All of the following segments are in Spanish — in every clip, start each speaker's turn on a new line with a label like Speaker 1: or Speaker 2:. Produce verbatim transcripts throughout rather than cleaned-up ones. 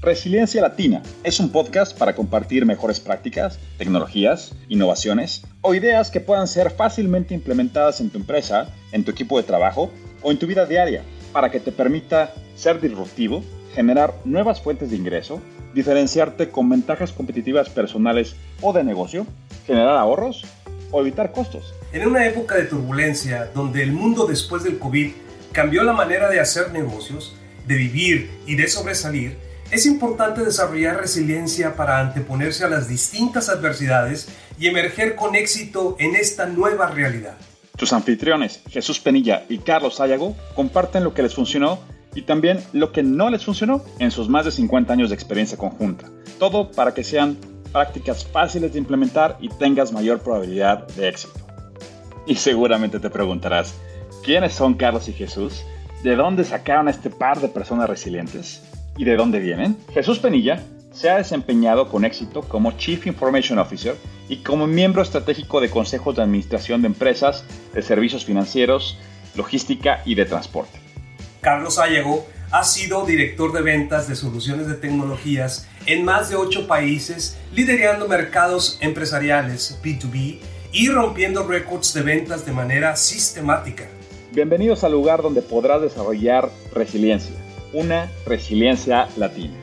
Speaker 1: Resiliencia Latina es un podcast para compartir mejores prácticas, tecnologías, innovaciones o ideas que puedan ser fácilmente implementadas en tu empresa, en tu equipo de trabajo o en tu vida diaria para que te permita ser disruptivo, generar nuevas fuentes de ingreso, diferenciarte con ventajas competitivas personales o de negocio, generar ahorros o evitar costos.
Speaker 2: En una época de turbulencia donde el mundo después del COVID cambió la manera de hacer negocios, de vivir y de sobresalir, es importante desarrollar resiliencia para anteponerse a las distintas adversidades y emerger con éxito en esta nueva realidad.
Speaker 1: Tus anfitriones, Jesús Penilla y Carlos Sayago, comparten lo que les funcionó y también lo que no les funcionó en sus más de cincuenta años de experiencia conjunta. Todo para que sean prácticas fáciles de implementar y tengas mayor probabilidad de éxito. Y seguramente te preguntarás, ¿quiénes son Carlos y Jesús? ¿De dónde sacaron a este par de personas resilientes? ¿Y de dónde vienen? Jesús Penilla se ha desempeñado con éxito como Chief Information Officer y como miembro estratégico de consejos de administración de empresas, de servicios financieros, logística y de transporte.
Speaker 2: Carlos Sayago ha sido director de ventas de soluciones de tecnologías en más de ocho países, liderando mercados empresariales B dos B y rompiendo récords de ventas de manera sistemática.
Speaker 1: Bienvenidos al lugar donde podrás desarrollar resiliencia, una resiliencia latina.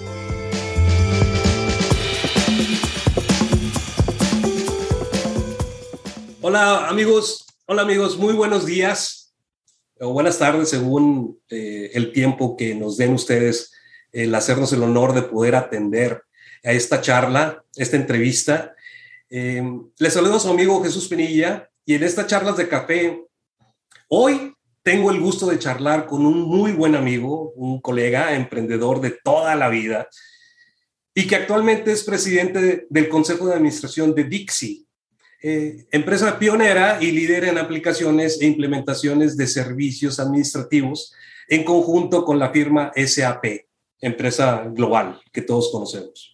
Speaker 2: Hola amigos, hola amigos, muy buenos días o buenas tardes según eh, el tiempo que nos den ustedes el hacernos el honor de poder atender a esta charla, esta entrevista. Eh, les saludo a su amigo Jesús Penilla y en estas charlas de café hoy tengo el gusto de charlar con un muy buen amigo, un colega emprendedor de toda la vida y que actualmente es presidente del Consejo de Administración de Dixi, eh, empresa pionera y líder en aplicaciones e implementaciones de servicios administrativos en conjunto con la firma S A P, empresa global que todos conocemos.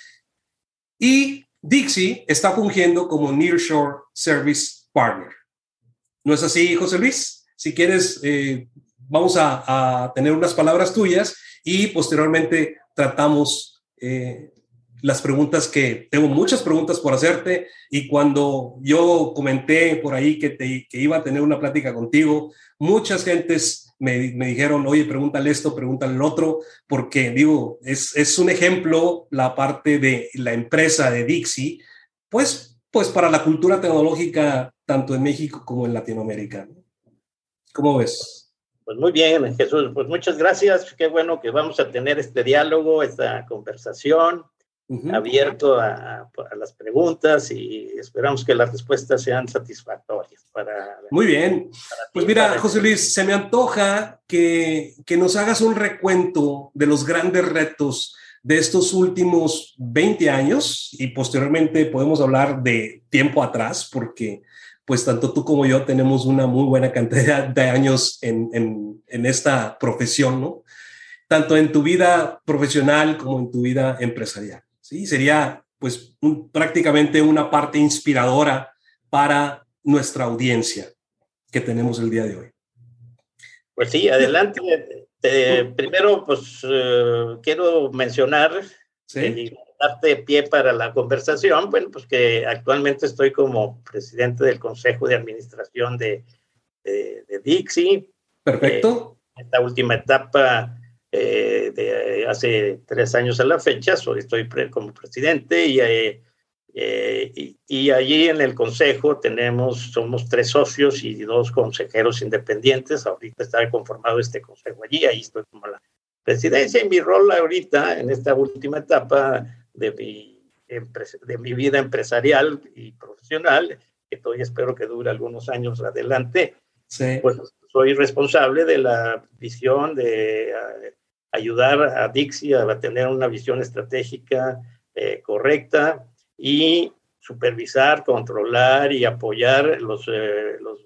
Speaker 2: Y Dixi está fungiendo como Nearshore Service Partner. ¿No es así, José Luis? Si quieres, eh, vamos a, a tener unas palabras tuyas y posteriormente tratamos eh, las preguntas que... Tengo muchas preguntas por hacerte y cuando yo comenté por ahí que, te, que iba a tener una plática contigo, muchas gentes me, me dijeron, oye, pregúntale esto, pregúntale lo otro, porque digo, es, es un ejemplo la parte de la empresa de Dixi, pues, pues para la cultura tecnológica tanto en México como en Latinoamérica. ¿Cómo ves?
Speaker 3: Pues muy bien, Jesús. Pues muchas gracias. Qué bueno que vamos a tener este diálogo, esta conversación, uh-huh. abierto a, a las preguntas y esperamos que las respuestas sean satisfactorias. Para,
Speaker 2: muy bien. Para ti, pues mira, para José Luis, se me antoja que, que nos hagas un recuento de los grandes retos de estos últimos veinte años y posteriormente podemos hablar de tiempo atrás porque pues tanto tú como yo tenemos una muy buena cantidad de años en, en, en esta profesión, ¿no? Tanto en tu vida profesional como en tu vida empresarial, ¿sí? Sería, pues, un, prácticamente una parte inspiradora para nuestra audiencia que tenemos el día de hoy.
Speaker 3: Pues sí, adelante. Eh, primero, pues, eh, quiero mencionar... ¿Sí? El, darte pie para la conversación, bueno, pues que actualmente estoy como presidente del Consejo de Administración de, de, de Dixi.
Speaker 2: Perfecto.
Speaker 3: Eh, esta última etapa eh, de hace tres años a la fecha, soy, estoy pre, como presidente y, eh, eh, y, y allí en el Consejo tenemos, somos tres socios y dos consejeros independientes. Ahorita está conformado este Consejo allí, ahí estoy como la presidencia y mi rol ahorita en esta última etapa de mi, de mi vida empresarial y profesional, que todavía espero que dure algunos años adelante, sí. Pues soy responsable de la visión de uh, ayudar a Dixi a tener una visión estratégica eh, correcta y supervisar, controlar y apoyar los, eh, los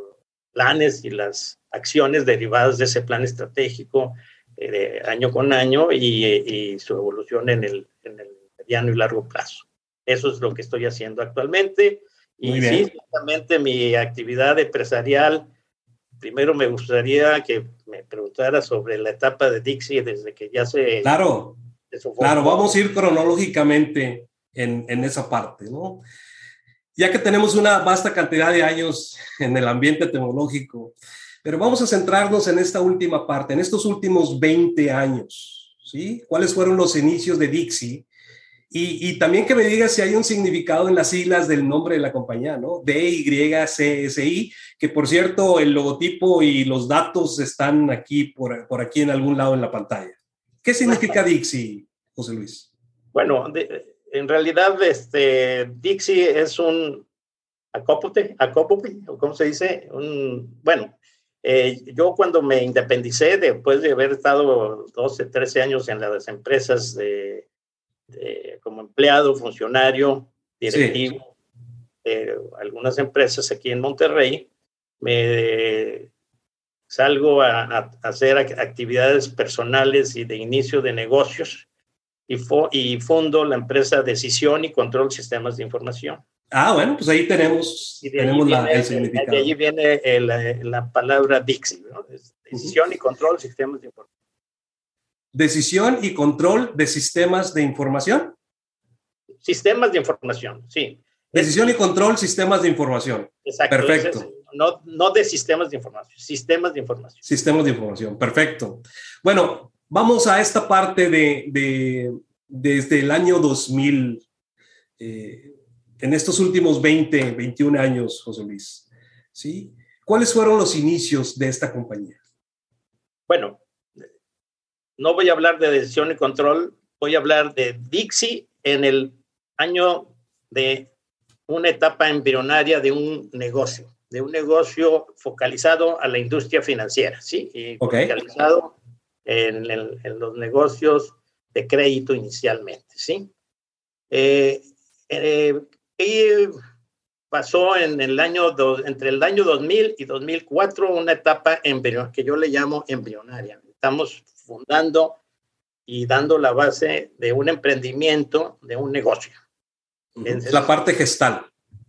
Speaker 3: planes y las acciones derivadas de ese plan estratégico eh, año con año y, y su evolución en el, en el mediano y largo plazo. Eso es lo que estoy haciendo actualmente. Y
Speaker 2: muy bien.
Speaker 3: Sí, justamente mi actividad empresarial, primero me gustaría que me preguntara sobre la etapa de Dixi desde que ya se,
Speaker 2: claro. Claro, vamos a ir cronológicamente en, en esa parte, ¿no? Ya que tenemos una vasta cantidad de años en el ambiente tecnológico, pero vamos a centrarnos en esta última parte, en estos últimos veinte años, ¿sí? ¿Cuáles fueron los inicios de Dixie? Y, y también que me digas si hay un significado en las siglas del nombre de la compañía, ¿no? D Y C S I, que por cierto, el logotipo y los datos están aquí, por, por aquí en algún lado en la pantalla. ¿Qué significa Dixie, José Luis?
Speaker 3: Bueno, de, en realidad, este, Dixie es un acópote, acópote, o cómo se dice, un, bueno, eh, yo cuando me independicé, después de haber estado doce, trece años en las empresas de, de, como empleado, funcionario, directivo, sí. de algunas empresas aquí en Monterrey, me salgo a, a hacer actividades personales y de inicio de negocios y, fo, y fundo la empresa Decisión y Control Sistemas de Información.
Speaker 2: Ah, bueno, pues ahí tenemos,
Speaker 3: y de
Speaker 2: tenemos
Speaker 3: viene,
Speaker 2: la, el significado.
Speaker 3: De ahí viene el, la palabra Dixie, ¿no? Decisión uh-huh. y Control Sistemas de Información.
Speaker 2: Decisión y Control de Sistemas de Información.
Speaker 3: Sistemas de Información, sí.
Speaker 2: Decisión y Control Sistemas de Información.
Speaker 3: Exacto.
Speaker 2: Perfecto.
Speaker 3: Es, no, no de sistemas de información, sistemas de información.
Speaker 2: Sistemas de información, perfecto. Bueno, vamos a esta parte de, de desde el año dos mil, eh, en estos últimos veinte, veintiún años, José Luis, ¿sí? ¿Cuáles fueron los inicios de esta compañía?
Speaker 3: Bueno, no voy a hablar de Decisión y Control, voy a hablar de Dixie en el año de una etapa embrionaria de un negocio. de un negocio focalizado a la industria financiera, ¿sí? Y
Speaker 2: okay.
Speaker 3: focalizado en, el, en los negocios de crédito inicialmente, ¿sí? Eh, eh, y pasó en el año, do, entre el año dos mil y dos mil cuatro una etapa embrion, que yo le llamo embrionaria. Estamos fundando y dando la base de un emprendimiento, de un negocio.
Speaker 2: Es la parte gestal.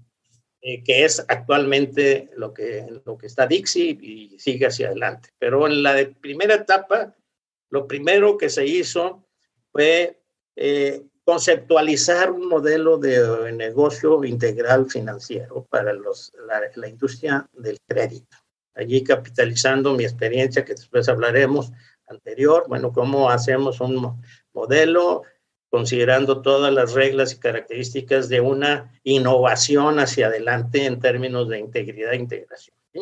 Speaker 3: Eh, que es actualmente lo que, lo que está Dixie y sigue hacia adelante. Pero en la de primera etapa, lo primero que se hizo fue eh, conceptualizar un modelo de negocio integral financiero para los, la, la industria del crédito. Allí capitalizando mi experiencia, que después hablaremos, anterior, bueno, cómo hacemos un modelo considerando todas las reglas y características de una innovación hacia adelante en términos de integridad e integración, ¿sí?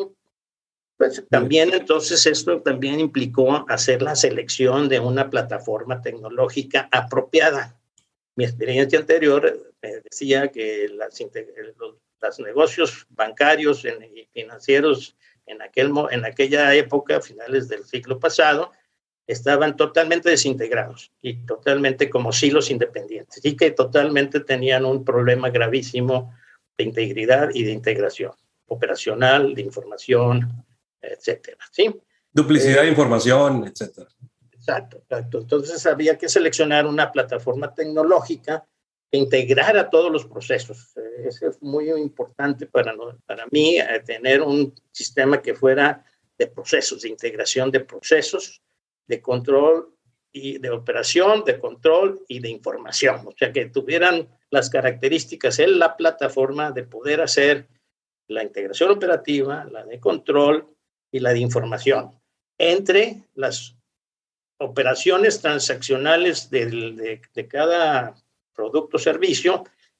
Speaker 3: Pues también entonces esto también implicó hacer la selección de una plataforma tecnológica apropiada. Mi experiencia anterior me decía que las, los, los negocios bancarios y financieros en, aquel, en aquella época, a finales del siglo pasado, estaban totalmente desintegrados y totalmente como silos independientes y que totalmente tenían un problema gravísimo de integridad y de integración operacional, de información, etcétera, ¿sí?
Speaker 2: Duplicidad eh, de información, etcétera.
Speaker 3: Exacto, exacto. Entonces había que seleccionar una plataforma tecnológica que integrara todos los procesos. Eh, eso es muy importante para, para mí, eh, tener un sistema que fuera de procesos, de integración de procesos, de control y de operación, de control y de información. O sea, que tuvieran las características en la plataforma de poder hacer la integración operativa, la de control y la de información entre las operaciones transaccionales de, de, de cada producto o servicio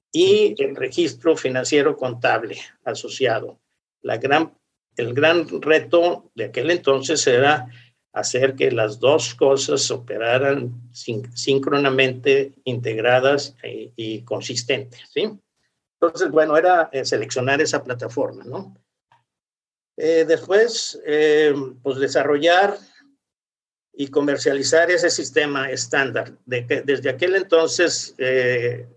Speaker 3: y el registro financiero contable asociado. La gran, el gran reto de aquel entonces era hacer que las dos cosas operaran síncronamente, integradas y, y consistentes, ¿sí? Entonces, bueno, era eh, seleccionar esa plataforma, ¿no? Eh, después, eh, pues desarrollar y comercializar ese sistema estándar. De que, desde aquel entonces, eh,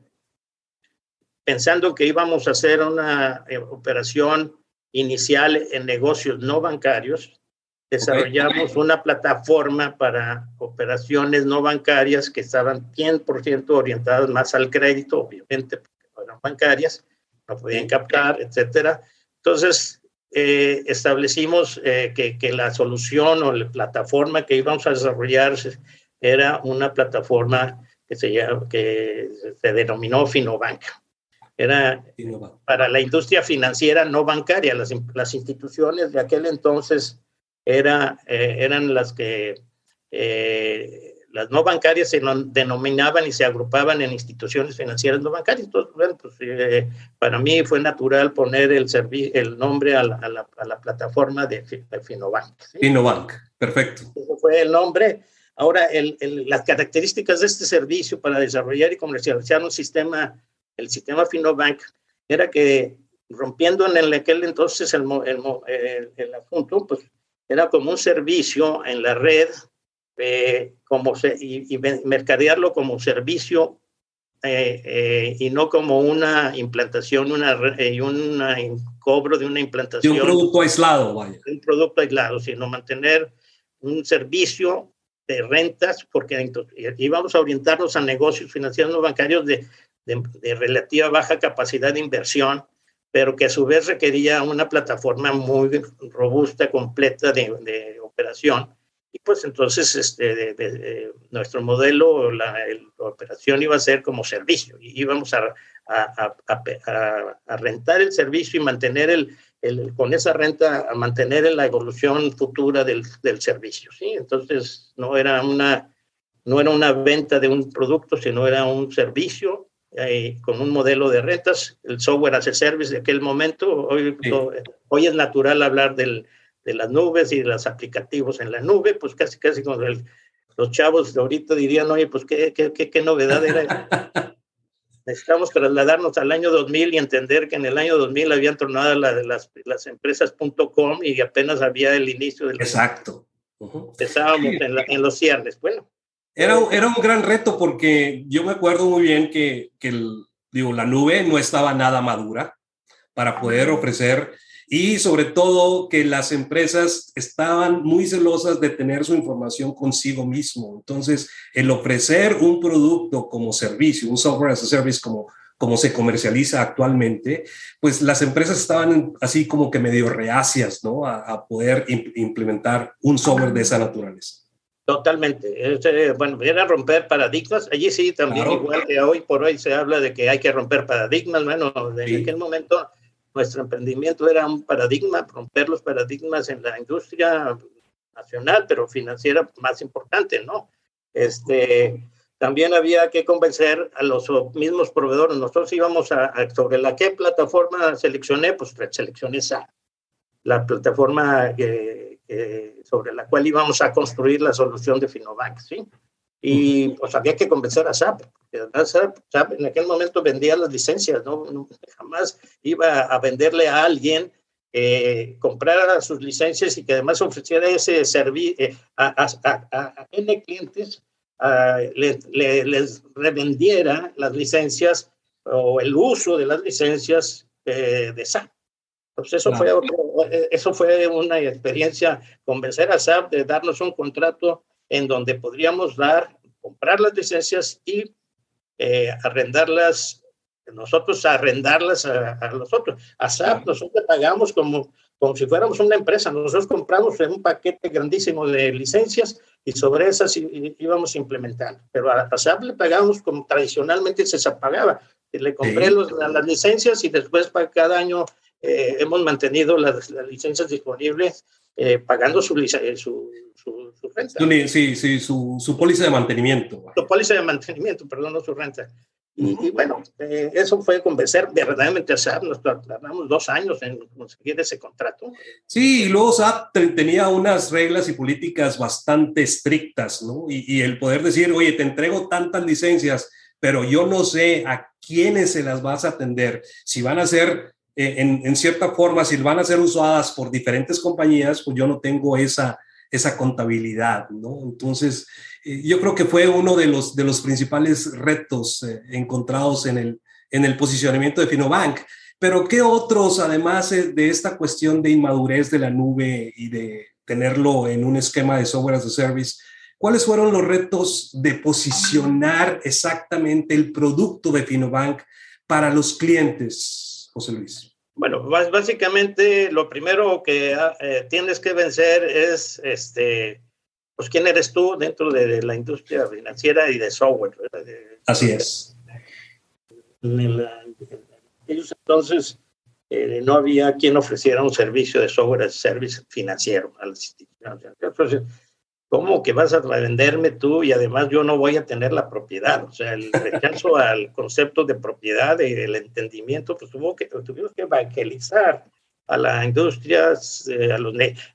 Speaker 3: pensando que íbamos a hacer una eh, operación inicial en negocios no bancarios, desarrollamos okay. una plataforma para operaciones no bancarias que estaban cien por ciento orientadas más al crédito, obviamente, porque eran bancarias, no podían captar, etcétera. Entonces, eh, establecimos eh, que, que la solución o la plataforma que íbamos a desarrollar era una plataforma que se, llama, que se denominó Finobank. Era para la industria financiera no bancaria. Las, las instituciones de aquel entonces era, eh, eran las que, eh, las no bancarias se denominaban y se agrupaban en instituciones financieras no bancarias. Entonces, bueno, pues, eh, para mí fue natural poner el, el nombre a la, a, la, a la plataforma de, de Finobank. ¿Sí?
Speaker 2: Finobank, perfecto.
Speaker 3: Ese fue el nombre. Ahora, el, el, las características de este servicio para desarrollar y comercializar un sistema, el sistema Finobank, era que rompiendo en aquel entonces el, el, el, el asunto, pues era como un servicio en la red, eh, como se, y, y mercadearlo como servicio eh, eh, y no como una implantación una, y una, un cobro de una implantación.
Speaker 2: De un producto aislado, vaya.
Speaker 3: Un producto aislado, sino mantener un servicio de rentas, porque íbamos a orientarnos a negocios financieros no bancarios de, de, de relativa baja capacidad de inversión, pero que a su vez requería una plataforma muy robusta, completa de, de operación. Y pues entonces este, de, de, de, nuestro modelo, la, el, la operación iba a ser como servicio. Y íbamos a, a, a, a, a rentar el servicio y mantener el, el, con esa renta, a mantener la evolución futura del, del servicio. ¿Sí? Entonces no era, una, no era una venta de un producto, sino era un servicio eh, con un modelo de rentas, el software as a service de aquel momento. Hoy, sí. todo, hoy es natural hablar del de las nubes y de los aplicativos en la nube, pues casi, casi como el, los chavos de ahorita dirían, oye, pues qué, qué, qué, qué novedad era. Necesitamos trasladarnos al año dos mil y entender que en el año dos mil habían tronado la, las, las empresas punto com y apenas había el inicio del...
Speaker 2: Exacto.
Speaker 3: Uh-huh. Estábamos en, la, en los cierres. Bueno.
Speaker 2: Era, era un gran reto porque yo me acuerdo muy bien que, que el, digo, la nube no estaba nada madura para poder ofrecer... Y sobre todo que las empresas estaban muy celosas de tener su información consigo mismo. Entonces, el ofrecer un producto como servicio, un software as a service como, como se comercializa actualmente, pues las empresas estaban así como que medio reacias, ¿no? A, a poder imp- implementar un software de esa naturaleza.
Speaker 3: Totalmente. Bueno, era romper paradigmas. Allí sí, también claro. Igual que hoy por hoy se habla de que hay que romper paradigmas. Bueno, en sí. aquel momento... Nuestro emprendimiento era un paradigma, romper los paradigmas en la industria nacional, pero financiera más importante, ¿no? Este, también había que convencer a los mismos proveedores. Nosotros íbamos a, a sobre la qué plataforma seleccioné, pues seleccioné esa, la plataforma que, que, sobre la cual íbamos a construir la solución de Finobank, ¿sí? Y pues había que convencer a S A P, porque además S A P en aquel momento vendía las licencias, ¿no? no jamás iba a venderle a alguien, eh, comprara sus licencias y que además ofreciera ese servicio eh, a, a, a, a N clientes, a, le, le, les revendiera las licencias o el uso de las licencias eh, de S A P. Pues eso, claro. fue, eso fue una experiencia, convencer a S A P de darnos un contrato en donde podríamos dar, comprar las licencias y eh, arrendarlas, nosotros arrendarlas a, a nosotros. A S A P nosotros pagamos como, como si fuéramos una empresa. Nosotros compramos un paquete grandísimo de licencias y sobre esas íbamos implementando. Pero a, a S A P le pagamos como tradicionalmente se pagaba. Le compré sí. los, las licencias y después para cada año eh, hemos mantenido las, las licencias disponibles eh, pagando su, su, su, su renta.
Speaker 2: Sí, sí, su, su póliza de mantenimiento.
Speaker 3: Su póliza de mantenimiento, perdón, no su renta. Y, uh-huh. y bueno, eh, eso fue convencer verdaderamente a S A P. Nos tardamos dos años en conseguir ese contrato.
Speaker 2: Sí, y luego S A P tenía unas reglas y políticas bastante estrictas, ¿no? Y, y el poder decir, oye, te entrego tantas licencias, pero yo no sé a quiénes se las vas a atender, si van a ser... En, en cierta forma, si van a ser usadas por diferentes compañías, pues yo no tengo esa, esa contabilidad, ¿no? Entonces, eh, yo creo que fue uno de los, de los principales retos eh, encontrados en el, en el posicionamiento de Finobank. Pero, ¿qué otros, además de esta cuestión de inmadurez de la nube y de tenerlo en un esquema de software as a service, cuáles fueron los retos de posicionar exactamente el producto de Finobank para los clientes, José Luis?
Speaker 3: Bueno, básicamente lo primero que eh, tienes que vencer es este, pues quién eres tú dentro de, de la industria financiera y de software, ¿verdad? De,
Speaker 2: Así es.
Speaker 3: En la, en ellos entonces eh, no había quien ofreciera un servicio de software as a service financiero a las instituciones. Entonces, ¿cómo que vas a revenderme tú y además yo no voy a tener la propiedad? O sea, el rechazo al concepto de propiedad y el entendimiento, pues tuvo que, tuvimos que evangelizar a la industria, eh, a los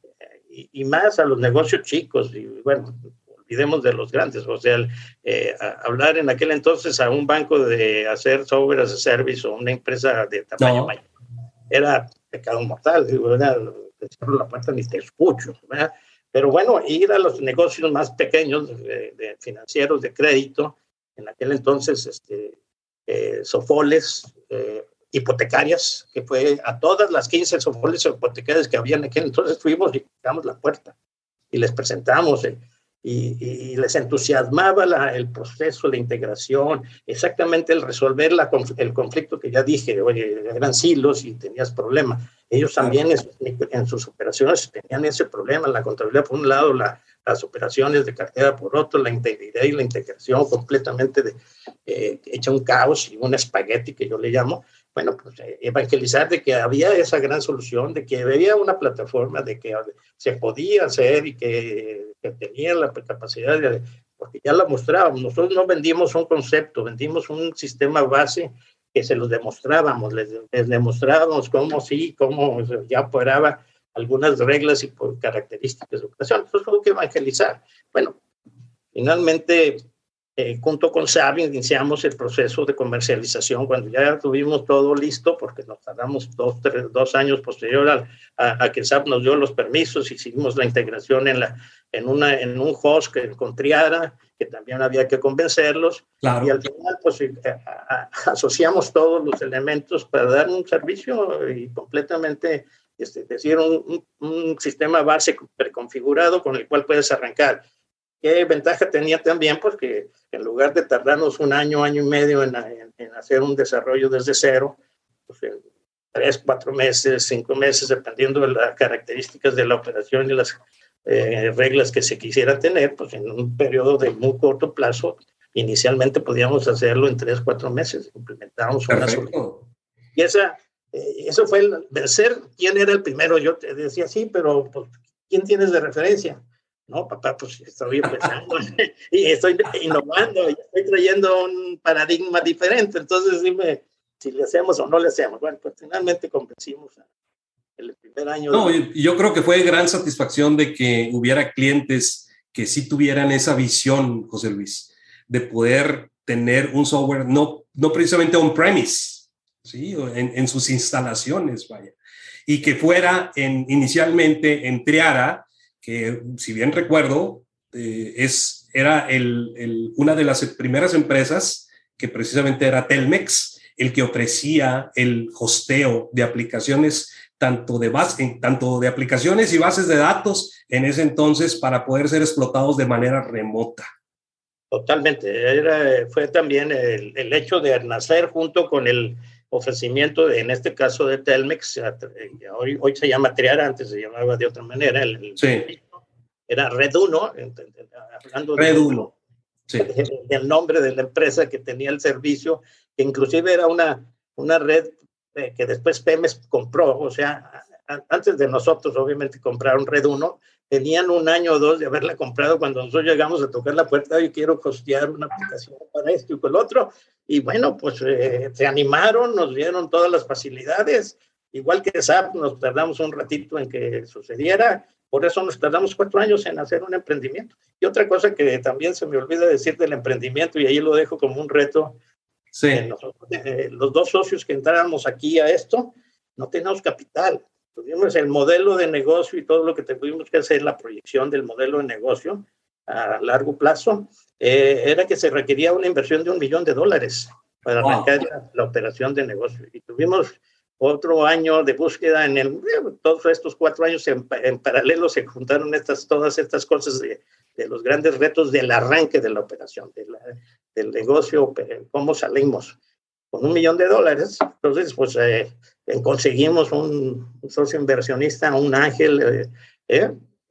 Speaker 3: y, y más a los negocios chicos. Y bueno, olvidemos de los grandes. O sea, eh, hablar en aquel entonces a un banco de hacer software as a service o una empresa de tamaño no. mayor era pecado mortal. Digo, ¿verdad? Te cierro la puerta ni te escucho, ¿verdad? Pero bueno, ir a los negocios más pequeños de, de financieros de crédito, en aquel entonces, este, eh, sofoles, eh, hipotecarias, que fue a todas las quince sofoles hipotecarias que había en aquel entonces, fuimos y tocamos la puerta y les presentamos eh, y, y les entusiasmaba la, el proceso de integración, exactamente el resolver la, el conflicto que ya dije, oye, eran silos y tenías problemas. Ellos también en, en sus operaciones tenían ese problema, la contabilidad por un lado, la, las operaciones de cartera por otro, la integridad y la integración completamente de, eh, hecha un caos y un espagueti que yo le llamo. Bueno, pues eh, evangelizar de que había esa gran solución, de que había una plataforma, de que se podía hacer y que, que tenía la capacidad de, porque ya la mostrábamos. Nosotros no vendimos un concepto, vendimos un sistema base que se los demostrábamos, les, les demostrábamos cómo sí, cómo ya operaba algunas reglas y por características de operación. Entonces hubo que evangelizar. Bueno, finalmente, eh, junto con Savi, iniciamos el proceso de comercialización cuando ya tuvimos todo listo, porque nos tardamos dos, tres, dos años posterior a, a, a que Savi nos dio los permisos, hicimos la integración en, la, en, una, en un host que con Triara, que también había que convencerlos, claro. Y al final pues a, a, asociamos todos los elementos para dar un servicio y completamente, este, decir, un, un, un sistema base preconfigurado con el cual puedes arrancar. ¿Qué ventaja tenía también? Pues que en lugar de tardarnos un año, año y medio en, en, en hacer un desarrollo desde cero, pues en tres, cuatro meses, cinco meses, dependiendo de las características de la operación y las Eh, reglas que se quisiera tener, pues en un periodo de muy corto plazo, inicialmente podíamos hacerlo en tres, cuatro meses, implementábamos una solución. Y esa, eh, eso fue el vencer. ¿Quién era el primero? Yo te decía, sí, pero pues, ¿quién tienes de referencia? No, papá, pues estoy empezando y estoy innovando, y estoy trayendo un paradigma diferente, entonces dime si le hacemos o no le hacemos. Bueno, pues finalmente convencimos a el primer año.
Speaker 2: No,
Speaker 3: de...
Speaker 2: yo creo que fue gran satisfacción de que hubiera clientes que sí tuvieran esa visión, José Luis, de poder tener un software no, no precisamente on-premise, ¿sí? en, en sus instalaciones, vaya, y que fuera en, inicialmente en Triara, que si bien recuerdo, eh, es, era el, el, una de las primeras empresas que precisamente era Telmex, el que ofrecía el hosteo de aplicaciones tanto de, base, tanto de aplicaciones y bases de datos en ese entonces para poder ser explotados de manera remota.
Speaker 3: Totalmente. Era, fue también el, el hecho de nacer junto con el ofrecimiento, de, en este caso de Telmex, hoy, hoy se llama Triara, antes se llamaba de otra manera. El, el,
Speaker 2: sí.
Speaker 3: Era Red uno, hablando
Speaker 2: Red uno.
Speaker 3: Sí. del nombre de la empresa que tenía el servicio, que inclusive era una, una red que después Pemex compró, o sea, antes de nosotros obviamente compraron Red uno, tenían un año o dos de haberla comprado cuando nosotros llegamos a tocar la puerta, yo quiero costear una aplicación para esto y con el otro, y bueno, pues eh, se animaron, nos dieron todas las facilidades, igual que S A P, nos tardamos un ratito en que sucediera, por eso nos tardamos cuatro años en hacer un emprendimiento. Y otra cosa que también se me olvida decir del emprendimiento, y ahí lo dejo como un reto,
Speaker 2: sí.
Speaker 3: eh, nosotros, eh, los dos socios que entráramos aquí a esto, no teníamos capital. Tuvimos el modelo de negocio y todo lo que tuvimos que hacer, la proyección del modelo de negocio a largo plazo, eh, era que se requería una inversión de un millón de dólares para wow. arrancar la, la operación de negocio. Y tuvimos otro año de búsqueda en el, todos estos cuatro años en, en paralelo se juntaron estas, todas estas cosas de, de los grandes retos del arranque de la operación, de la, del negocio, cómo salimos con un millón de dólares. Entonces, pues eh, conseguimos un, un socio inversionista, un ángel, eh, eh,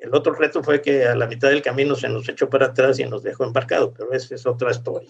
Speaker 3: El otro reto fue que a la mitad del camino se nos echó para atrás y nos dejó embarcados, pero esa es otra historia.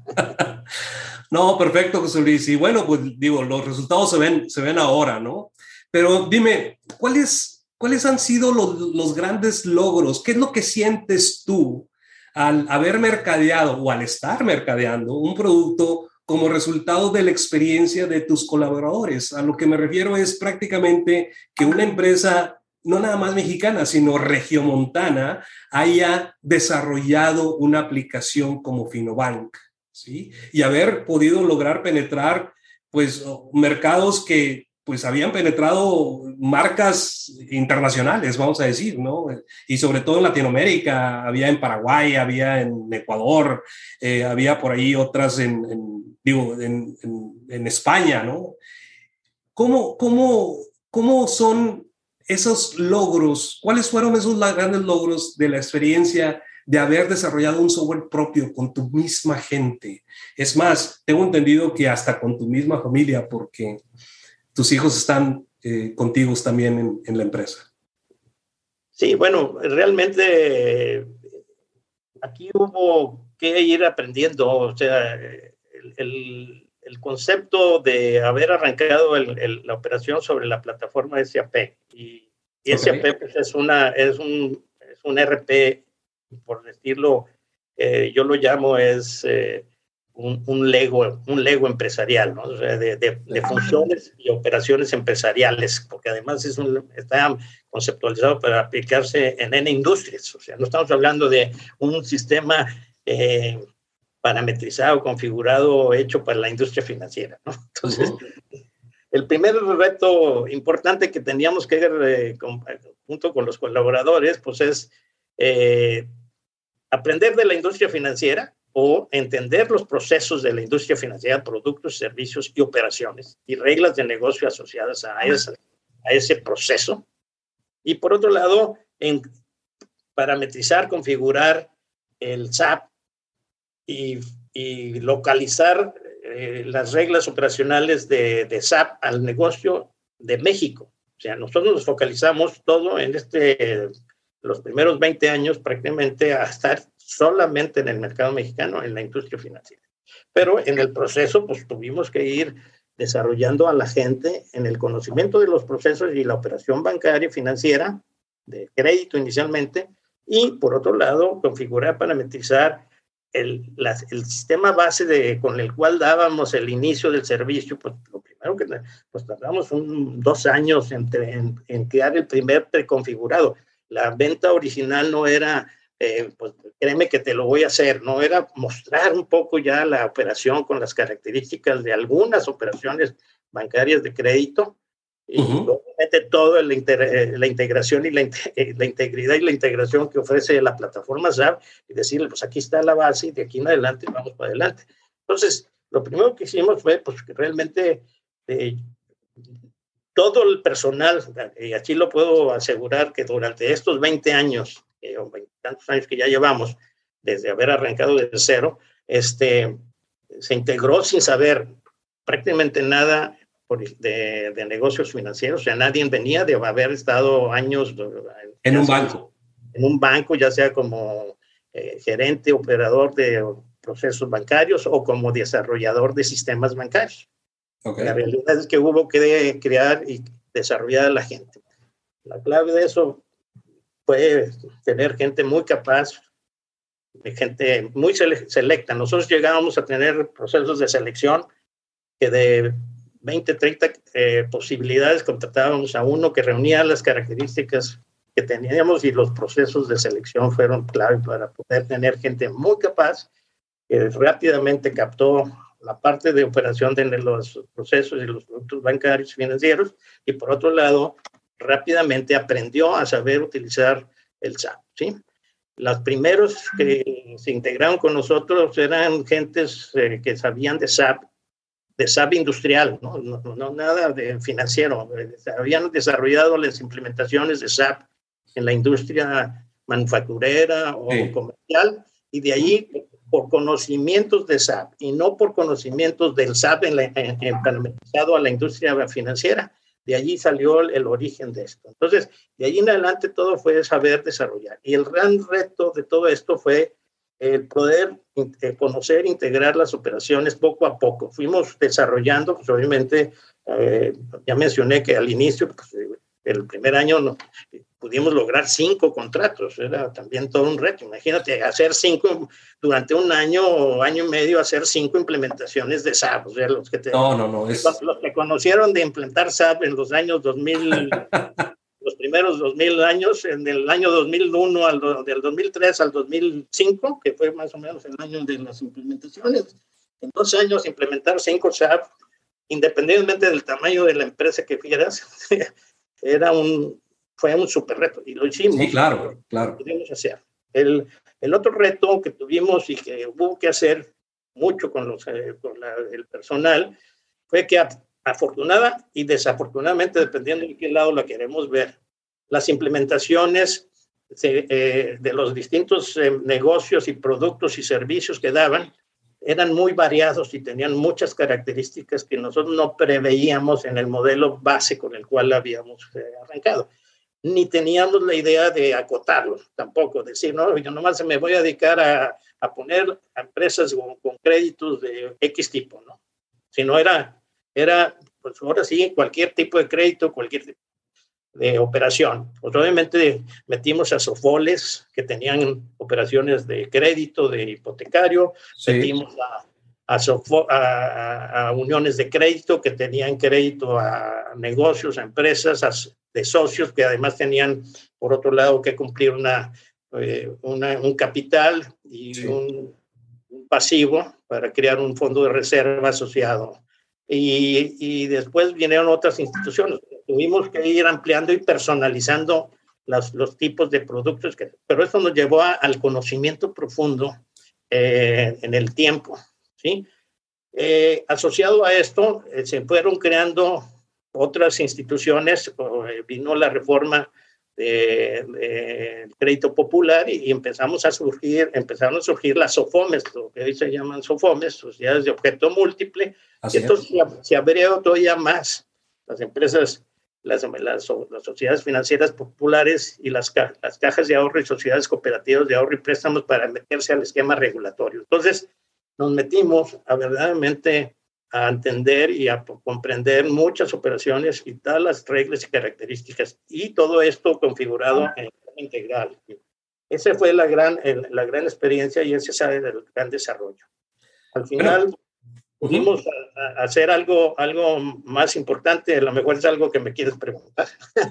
Speaker 2: No, perfecto, José Luis. Y bueno, pues digo, los resultados se ven, se ven ahora, ¿no? Pero dime, ¿cuáles, cuáles han sido los, los grandes logros? ¿Qué es lo que sientes tú al haber mercadeado o al estar mercadeando un producto como resultado de la experiencia de tus colaboradores? A lo que me refiero es prácticamente que una empresa, no nada más mexicana, sino regiomontana, haya desarrollado una aplicación como Finobank, ¿sí? Y haber podido lograr penetrar, pues, mercados que, pues, habían penetrado marcas internacionales, vamos a decir, ¿no? Y sobre todo en Latinoamérica, había en Paraguay, había en Ecuador, eh, había por ahí otras en, en digo, en, en, en España, ¿no? ¿Cómo, cómo, cómo son esos logros? ¿Cuáles fueron esos grandes logros de la experiencia de haber desarrollado un software propio con tu misma gente? Es más, tengo entendido que hasta con tu misma familia, porque tus hijos están eh, contigo también en, en la empresa.
Speaker 3: Sí, bueno, realmente aquí hubo que ir aprendiendo, o sea, el, el, el concepto de haber arrancado el, el, la operación sobre la plataforma S A P. Y, y okay. S A P pues, es, una, es, un, es un E R P, por decirlo, eh, yo lo llamo es eh, un, un, Lego, un Lego empresarial, ¿no? O sea, de, de, de funciones y operaciones empresariales, porque además es un, está conceptualizado para aplicarse en N industrias. O sea, no estamos hablando de un sistema eh, parametrizado, configurado, hecho para la industria financiera, ¿no? Entonces, uh-huh. el primer reto importante que teníamos que, eh, con, junto con los colaboradores, pues es eh, aprender de la industria financiera o entender los procesos de la industria financiera, productos, servicios y operaciones y reglas de negocio asociadas a, esa, a ese proceso. Y por otro lado, en parametrizar, configurar el S A P y, y localizar eh, las reglas operacionales de, de S A P al negocio de México. O sea, nosotros nos focalizamos todo en este, los primeros veinte años prácticamente a estar solamente en el mercado mexicano, en la industria financiera. Pero en el proceso, pues tuvimos que ir desarrollando a la gente en el conocimiento de los procesos y la operación bancaria y financiera, de crédito inicialmente, y por otro lado, configurar, parametrizar el, la, el sistema base de, con el cual dábamos el inicio del servicio. Pues lo primero que pues, tardamos un, dos años en, en, en crear el primer preconfigurado. La venta original no era, eh, pues créeme que te lo voy a hacer, no era mostrar un poco ya la operación con las características de algunas operaciones bancarias de crédito, y uh-huh. obviamente todo la, inter, la integración y la, la integridad y la integración que ofrece la plataforma S A P, y decirle, pues aquí está la base y de aquí en adelante vamos para adelante. Entonces, lo primero que hicimos fue, pues que realmente eh, todo el personal, y aquí lo puedo asegurar que durante estos veinte años, eh, o veintitantos años que ya llevamos, desde haber arrancado desde cero, este, se integró sin saber prácticamente nada de, de negocios financieros. O sea, nadie venía de haber estado años
Speaker 2: en un banco.
Speaker 3: En un banco, ya sea como eh, gerente, operador de procesos bancarios o como desarrollador de sistemas bancarios. Okay. La realidad es que hubo que crear y desarrollar a la gente. La clave de eso fue tener gente muy capaz, gente muy selecta. Nosotros llegábamos a tener procesos de selección que de veinte, treinta eh, posibilidades contratábamos a uno que reunía las características que teníamos, y los procesos de selección fueron clave para poder tener gente muy capaz que rápidamente captó la parte de operación de los procesos y los productos bancarios y financieros, y por otro lado, rápidamente aprendió a saber utilizar el S A P, ¿sí? Los primeros que se integraron con nosotros eran gentes eh, que sabían de S A P, de S A P industrial, ¿no? No, no nada de financiero. Habían desarrollado las implementaciones de S A P en la industria manufacturera o sí. comercial, y de allí, por conocimientos de S A P y no por conocimientos del S A P en la, en, en parametrizado a la industria financiera, De allí salió el, el origen de esto. Entonces, de allí en adelante todo fue saber desarrollar. Y el gran reto de todo esto fue el poder eh, conocer, integrar las operaciones poco a poco. Fuimos desarrollando, pues obviamente, eh, ya mencioné que al inicio, pues, el primer año no, pudimos lograr cinco contratos, era también todo un reto. Imagínate, hacer cinco, durante un año o año y medio, hacer cinco implementaciones de S A P. O sea, los que, te,
Speaker 2: no, no, no, es...
Speaker 3: los que conocieron de implementar S A P en los años dos mil, los primeros dos mil años, en el año dos mil uno, al, del dos mil tres al dos mil cinco, que fue más o menos el año de las implementaciones. En dos años implementar cinco S A P, independientemente del tamaño de la empresa que fieras, era un, fue un súper reto, y lo hicimos.
Speaker 2: Sí, claro, claro.
Speaker 3: Lo pudimos hacer. El, el otro reto que tuvimos y que hubo que hacer mucho con, los, eh, con la, el personal fue que, afortunada y desafortunadamente, dependiendo de qué lado la queremos ver, las implementaciones de, eh, de los distintos eh, negocios y productos y servicios que daban eran muy variados y tenían muchas características que nosotros no preveíamos en el modelo base con el cual habíamos eh, arrancado. Ni teníamos la idea de acotarlo tampoco, decir, no, yo nomás me voy a dedicar a, a poner a empresas con, con créditos de X tipo, ¿no? Sino era, era, pues ahora sí, cualquier tipo de crédito, cualquier tipo de operación. Pues obviamente metimos a Sofoles, que tenían operaciones de crédito, de hipotecario, sí. Metimos a, a, Sofo, a, a, a uniones de crédito, que tenían crédito a negocios, a empresas, a, de socios, que además tenían, por otro lado, que cumplir una, eh, una, un capital y sí. un, un pasivo para crear un fondo de reserva asociado. Y, y después vinieron otras instituciones. Tuvimos que ir ampliando y personalizando los, los tipos de productos, que, pero eso nos llevó a, al conocimiento profundo eh, en el tiempo, ¿sí? Eh, asociado a esto, eh, se fueron creando otras instituciones, eh, vino la reforma del de crédito popular y, y empezamos a surgir, empezaron a surgir las SOFOMES, lo que hoy se llaman SOFOMES, sociedades de objeto múltiple. Así y entonces se, se abrió todavía más las empresas, las, las, las sociedades financieras populares y las, las cajas de ahorro y sociedades cooperativas de ahorro y préstamos para meterse al esquema regulatorio. Entonces nos metimos a verdaderamente a entender y a comprender muchas operaciones y todas las reglas y características, y todo esto configurado en forma integral. Esa fue la gran, el, la gran experiencia y ese es el gran desarrollo. Al final, bueno, pudimos uh-huh. a, a hacer algo, algo más importante, a lo mejor es algo que me quieres preguntar.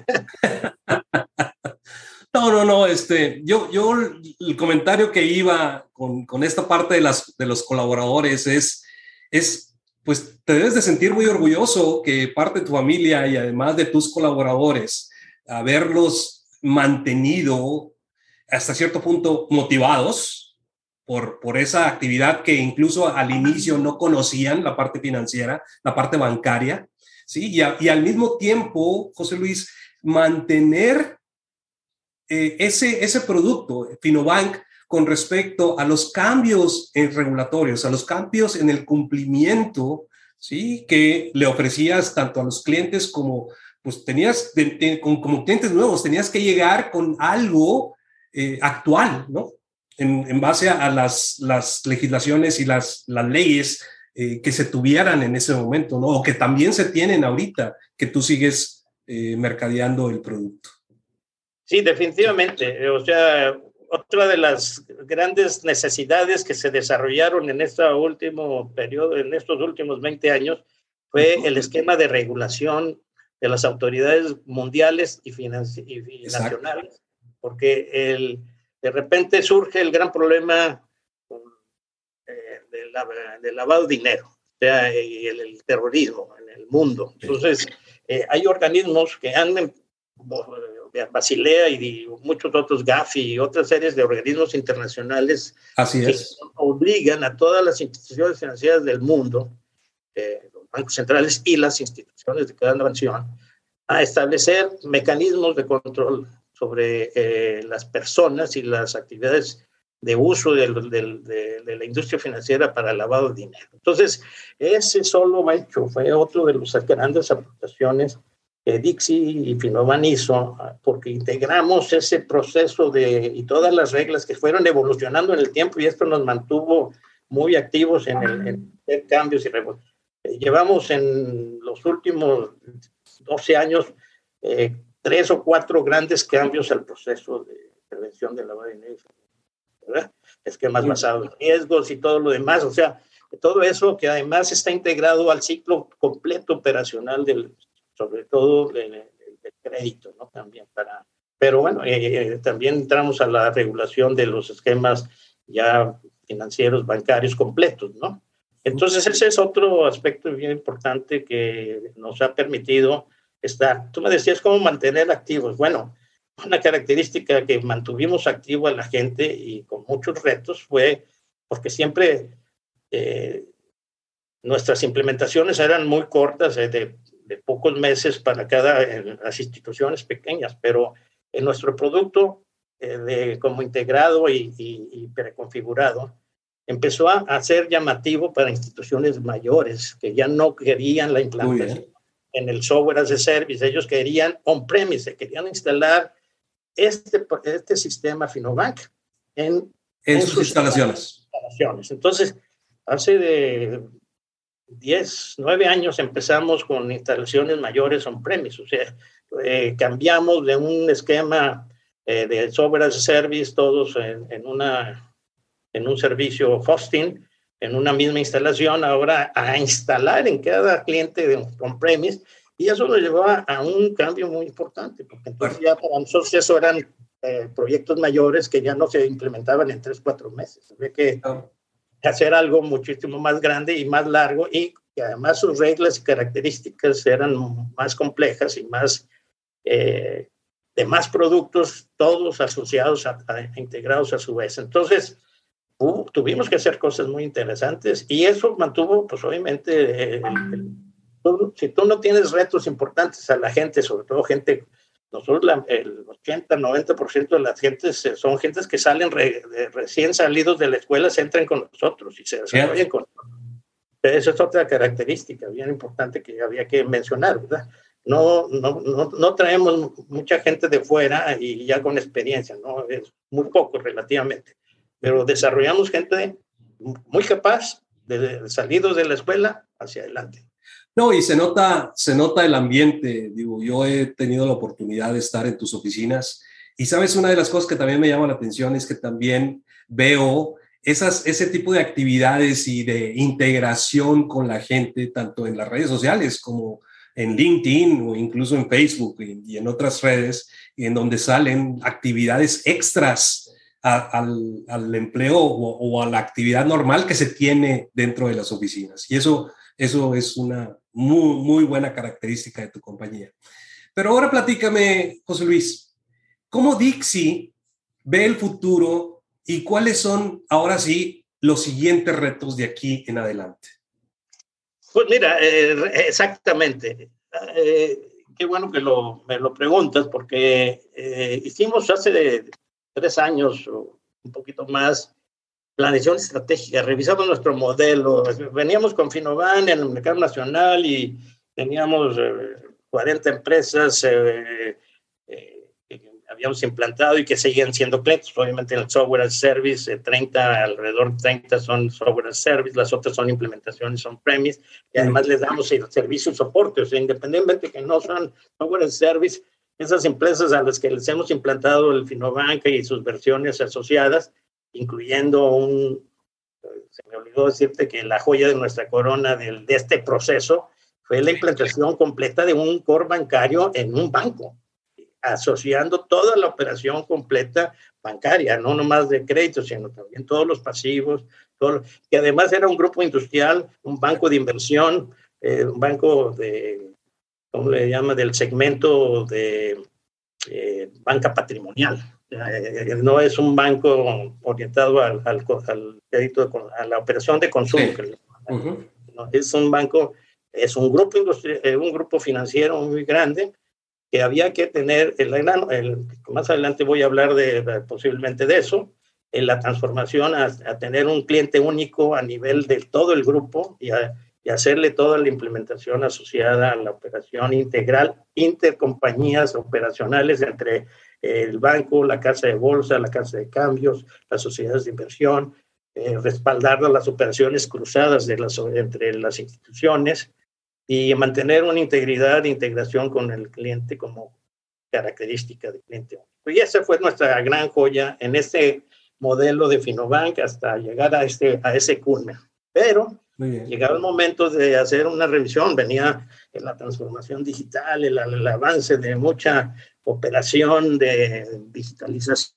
Speaker 2: No, no, no, este, yo, yo el comentario que iba con, con esta parte de, las, de los colaboradores es, es pues te debes de sentir muy orgulloso que parte de tu familia y además de tus colaboradores, haberlos mantenido hasta cierto punto motivados por, por esa actividad que incluso al inicio no conocían, la parte financiera, la parte bancaria, ¿sí? Y, a, y al mismo tiempo, José Luis, mantener eh, ese, ese producto, Finobank, con respecto a los cambios en regulatorios, a los cambios en el cumplimiento, ¿sí? Que le ofrecías tanto a los clientes como, pues tenías, de, de, como, como clientes nuevos, tenías que llegar con algo eh, actual, ¿no? En, en base a, a las, las legislaciones y las, las leyes eh, que se tuvieran en ese momento, ¿no? O que también se tienen ahorita, que tú sigues eh, mercadeando el producto.
Speaker 3: Sí, definitivamente. O sea, otra de las grandes necesidades que se desarrollaron en este último periodo, en estos últimos veinte años, fue el esquema de regulación de las autoridades mundiales y, financi- y nacionales, porque el, de repente surge el gran problema eh, de, la, de lavado de dinero, o sea, y el, el terrorismo en el mundo. Entonces, eh, hay organismos que han... Basilea y muchos otros, Gafi y otras series de organismos internacionales.
Speaker 2: Así
Speaker 3: que
Speaker 2: es.
Speaker 3: Obligan a todas las instituciones financieras del mundo, eh, los bancos centrales y las instituciones de cada nación, a establecer mecanismos de control sobre eh, las personas y las actividades de uso de, de, de, de la industria financiera para el lavado de dinero. Entonces, ese solo hecho fue otro de las grandes aportaciones que Dixie y Finovan hizo, porque integramos ese proceso de, y todas las reglas que fueron evolucionando en el tiempo, y esto nos mantuvo muy activos en el en hacer cambios y revoluciones. Llevamos en los últimos doce años eh, tres o cuatro grandes cambios al proceso de prevención de lavado de dinero, ¿verdad? Esquemas basados en riesgos y todo lo demás, o sea, todo eso que además está integrado al ciclo completo operacional del, sobre todo del, del crédito, ¿no? También para, pero bueno, eh, también entramos a la regulación de los esquemas ya financieros, bancarios completos, ¿no? Entonces ese es otro aspecto bien importante que nos ha permitido estar. Tú me decías cómo mantener activos. Bueno, una característica que mantuvimos activo a la gente y con muchos retos fue porque siempre eh, nuestras implementaciones eran muy cortas, eh, de, de pocos meses para cada eh, las instituciones pequeñas, pero en nuestro producto eh, de, como integrado y, y, y preconfigurado, empezó a, a ser llamativo para instituciones mayores que ya no querían la implantación en el software as a service. Ellos querían on-premise, querían instalar este, este sistema Finobank en,
Speaker 2: en,
Speaker 3: en
Speaker 2: sus,
Speaker 3: sus
Speaker 2: instalaciones.
Speaker 3: instalaciones. Entonces, hace de diez, nueve años empezamos con instalaciones mayores on-premise, o sea, eh, cambiamos de un esquema eh, de software as a service, todos en, en una... en un servicio hosting, en una misma instalación, ahora a instalar en cada cliente de on-premise, y eso nos llevó a, a un cambio muy importante, porque entonces ya para nosotros eso eran eh, proyectos mayores que ya no se implementaban en tres, cuatro meses. Había que oh. hacer algo muchísimo más grande y más largo, y que además sus reglas y características eran más complejas y más eh, de más productos, todos asociados, a, a, integrados a su vez. Entonces, Uh, tuvimos que hacer cosas muy interesantes y eso mantuvo, pues obviamente, el, el, tú, si tú no tienes retos importantes a la gente, sobre todo gente, nosotros la, el ochenta, noventa por ciento de las gentes son gentes que salen re, de, recién salidos de la escuela, se entran con nosotros y se desarrollan yeah. con nosotros. Esa es otra característica bien importante que había que mencionar, ¿verdad? No, no, no, no traemos mucha gente de fuera y ya con experiencia, ¿no? Es muy poco relativamente. Pero desarrollamos gente muy capaz de, de salidos de la escuela hacia adelante.
Speaker 2: No, y se nota, se nota el ambiente. Digo, yo he tenido la oportunidad de estar en tus oficinas y sabes, una de las cosas que también me llama la atención es que también veo esas, ese tipo de actividades y de integración con la gente, tanto en las redes sociales como en LinkedIn o incluso en Facebook y, y en otras redes, en donde salen actividades extras A, al, al empleo o, o a la actividad normal que se tiene dentro de las oficinas. Y eso, eso es una muy, muy buena característica de tu compañía. Pero ahora platícame, José Luis, ¿cómo Dixie ve el futuro y cuáles son, ahora sí, los siguientes retos de aquí en adelante?
Speaker 3: Pues mira, eh, exactamente. Eh, qué bueno que lo, me lo preguntas, porque eh, hicimos hace de, tres años o un poquito más, planeación estratégica, revisamos nuestro modelo. Veníamos con Finovan en el mercado nacional y teníamos eh, cuarenta empresas eh, eh, que habíamos implantado y que seguían siendo clientes. Obviamente en el software as a service, eh, treinta, alrededor de treinta son software as a service, las otras son implementaciones on-premise, y además les damos el servicio y soporte, o sea, independientemente que no son software as a service, esas empresas a las que les hemos implantado el Finobank y sus versiones asociadas, incluyendo un, se me olvidó decirte que la joya de nuestra corona de, de este proceso fue la implantación completa de un core bancario en un banco, asociando toda la operación completa bancaria, no nomás de crédito, sino también todos los pasivos, todo, que además era un grupo industrial, un banco de inversión, eh, un banco de... ¿cómo le llama? Del segmento de eh, banca patrimonial. Eh, no es un banco orientado al, al, al crédito, a la operación de consumo. Sí. Que, uh-huh. No, es un banco, es un grupo industrial, un grupo financiero muy grande que había que tener, el, el, más adelante voy a hablar de, de, posiblemente de eso, en la transformación a, a tener un cliente único a nivel de todo el grupo y a, y hacerle toda la implementación asociada a la operación integral, intercompañías operacionales entre el banco, la casa de bolsa, la casa de cambios, las sociedades de inversión, eh, respaldar las operaciones cruzadas de las, entre las instituciones y mantener una integridad e integración con el cliente como característica del cliente. Y esa fue nuestra gran joya en este modelo de Finobank hasta llegar a, este, a ese culmen. Pero llegaba el momento de hacer una revisión, venía la transformación digital, el, el avance de mucha operación de digitalización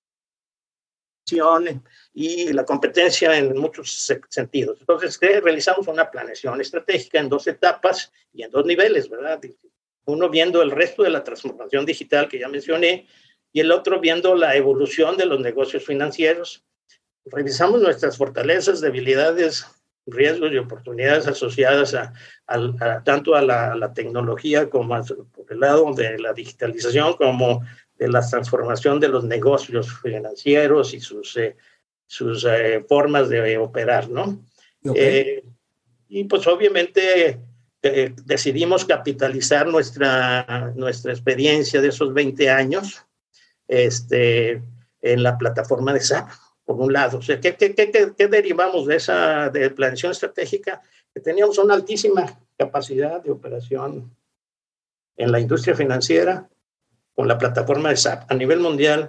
Speaker 3: y la competencia en muchos sentidos. Entonces, realizamos una planeación estratégica en dos etapas y en dos niveles, ¿verdad? Uno viendo el resto de la transformación digital que ya mencioné y el otro viendo la evolución de los negocios financieros. Revisamos nuestras fortalezas, debilidades, riesgos y oportunidades asociadas a, a, a tanto a la, a la tecnología como a, por el lado de la digitalización como de la transformación de los negocios financieros y sus, eh, sus eh, formas de operar, ¿no? Okay. Eh, y pues obviamente eh, decidimos capitalizar nuestra, nuestra experiencia de esos veinte años este, en la plataforma de S A P. Por un lado, o sea, ¿qué, qué, qué, qué derivamos de esa de planeación estratégica? Que teníamos una altísima capacidad de operación en la industria financiera con la plataforma de S A P. A nivel mundial,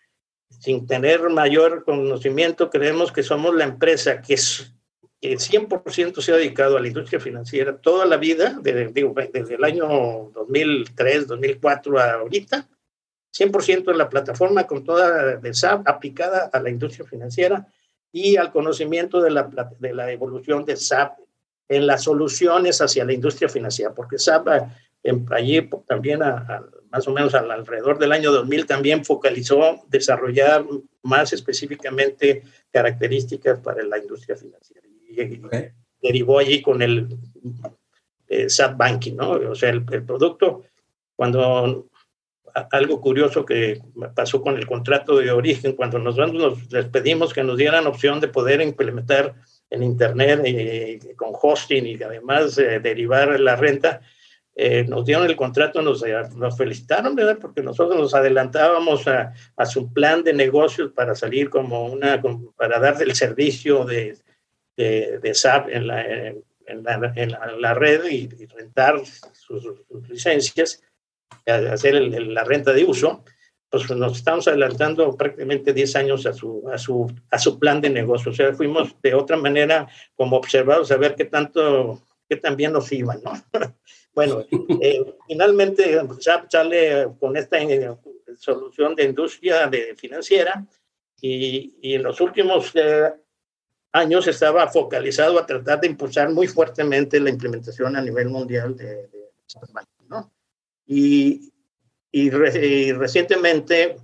Speaker 3: sin tener mayor conocimiento, creemos que somos la empresa que, es, que cien por ciento se ha dedicado a la industria financiera toda la vida, desde, digo, desde el año dos mil tres, dos mil cuatro a ahorita, cien por ciento en la plataforma con toda de S A P aplicada a la industria financiera y al conocimiento de la, de la evolución de S A P en las soluciones hacia la industria financiera, porque S A P en, allí también a, a, más o menos al, alrededor del año dos mil también focalizó desarrollar más específicamente características para la industria financiera. Y, okay. y derivó allí con el eh, S A P Banking, ¿no? O sea, el, el producto, cuando... Algo curioso que pasó con el contrato de origen, cuando nos, nos les pedimos que nos dieran opción de poder implementar en Internet eh, con hosting y además eh, derivar la renta, eh, nos dieron el contrato, nos, nos felicitaron, ¿verdad? Porque nosotros nos adelantábamos a, a su plan de negocios para salir como una, como para dar el servicio de, de, de S A P en la, en la, en la, la red y, y rentar sus, sus licencias, hacer el, el, la renta de uso, pues nos estamos adelantando prácticamente diez años a su, a su, a su plan de negocio. O sea, fuimos de otra manera como observados a ver qué tanto, qué tan bien nos iban, ¿no? Bueno, eh, finalmente S A P sale con esta eh, solución de industria de financiera y, y en los últimos eh, años estaba focalizado a tratar de impulsar muy fuertemente la implementación a nivel mundial de, de S A P Banking, ¿no? Y, y, re, y recientemente,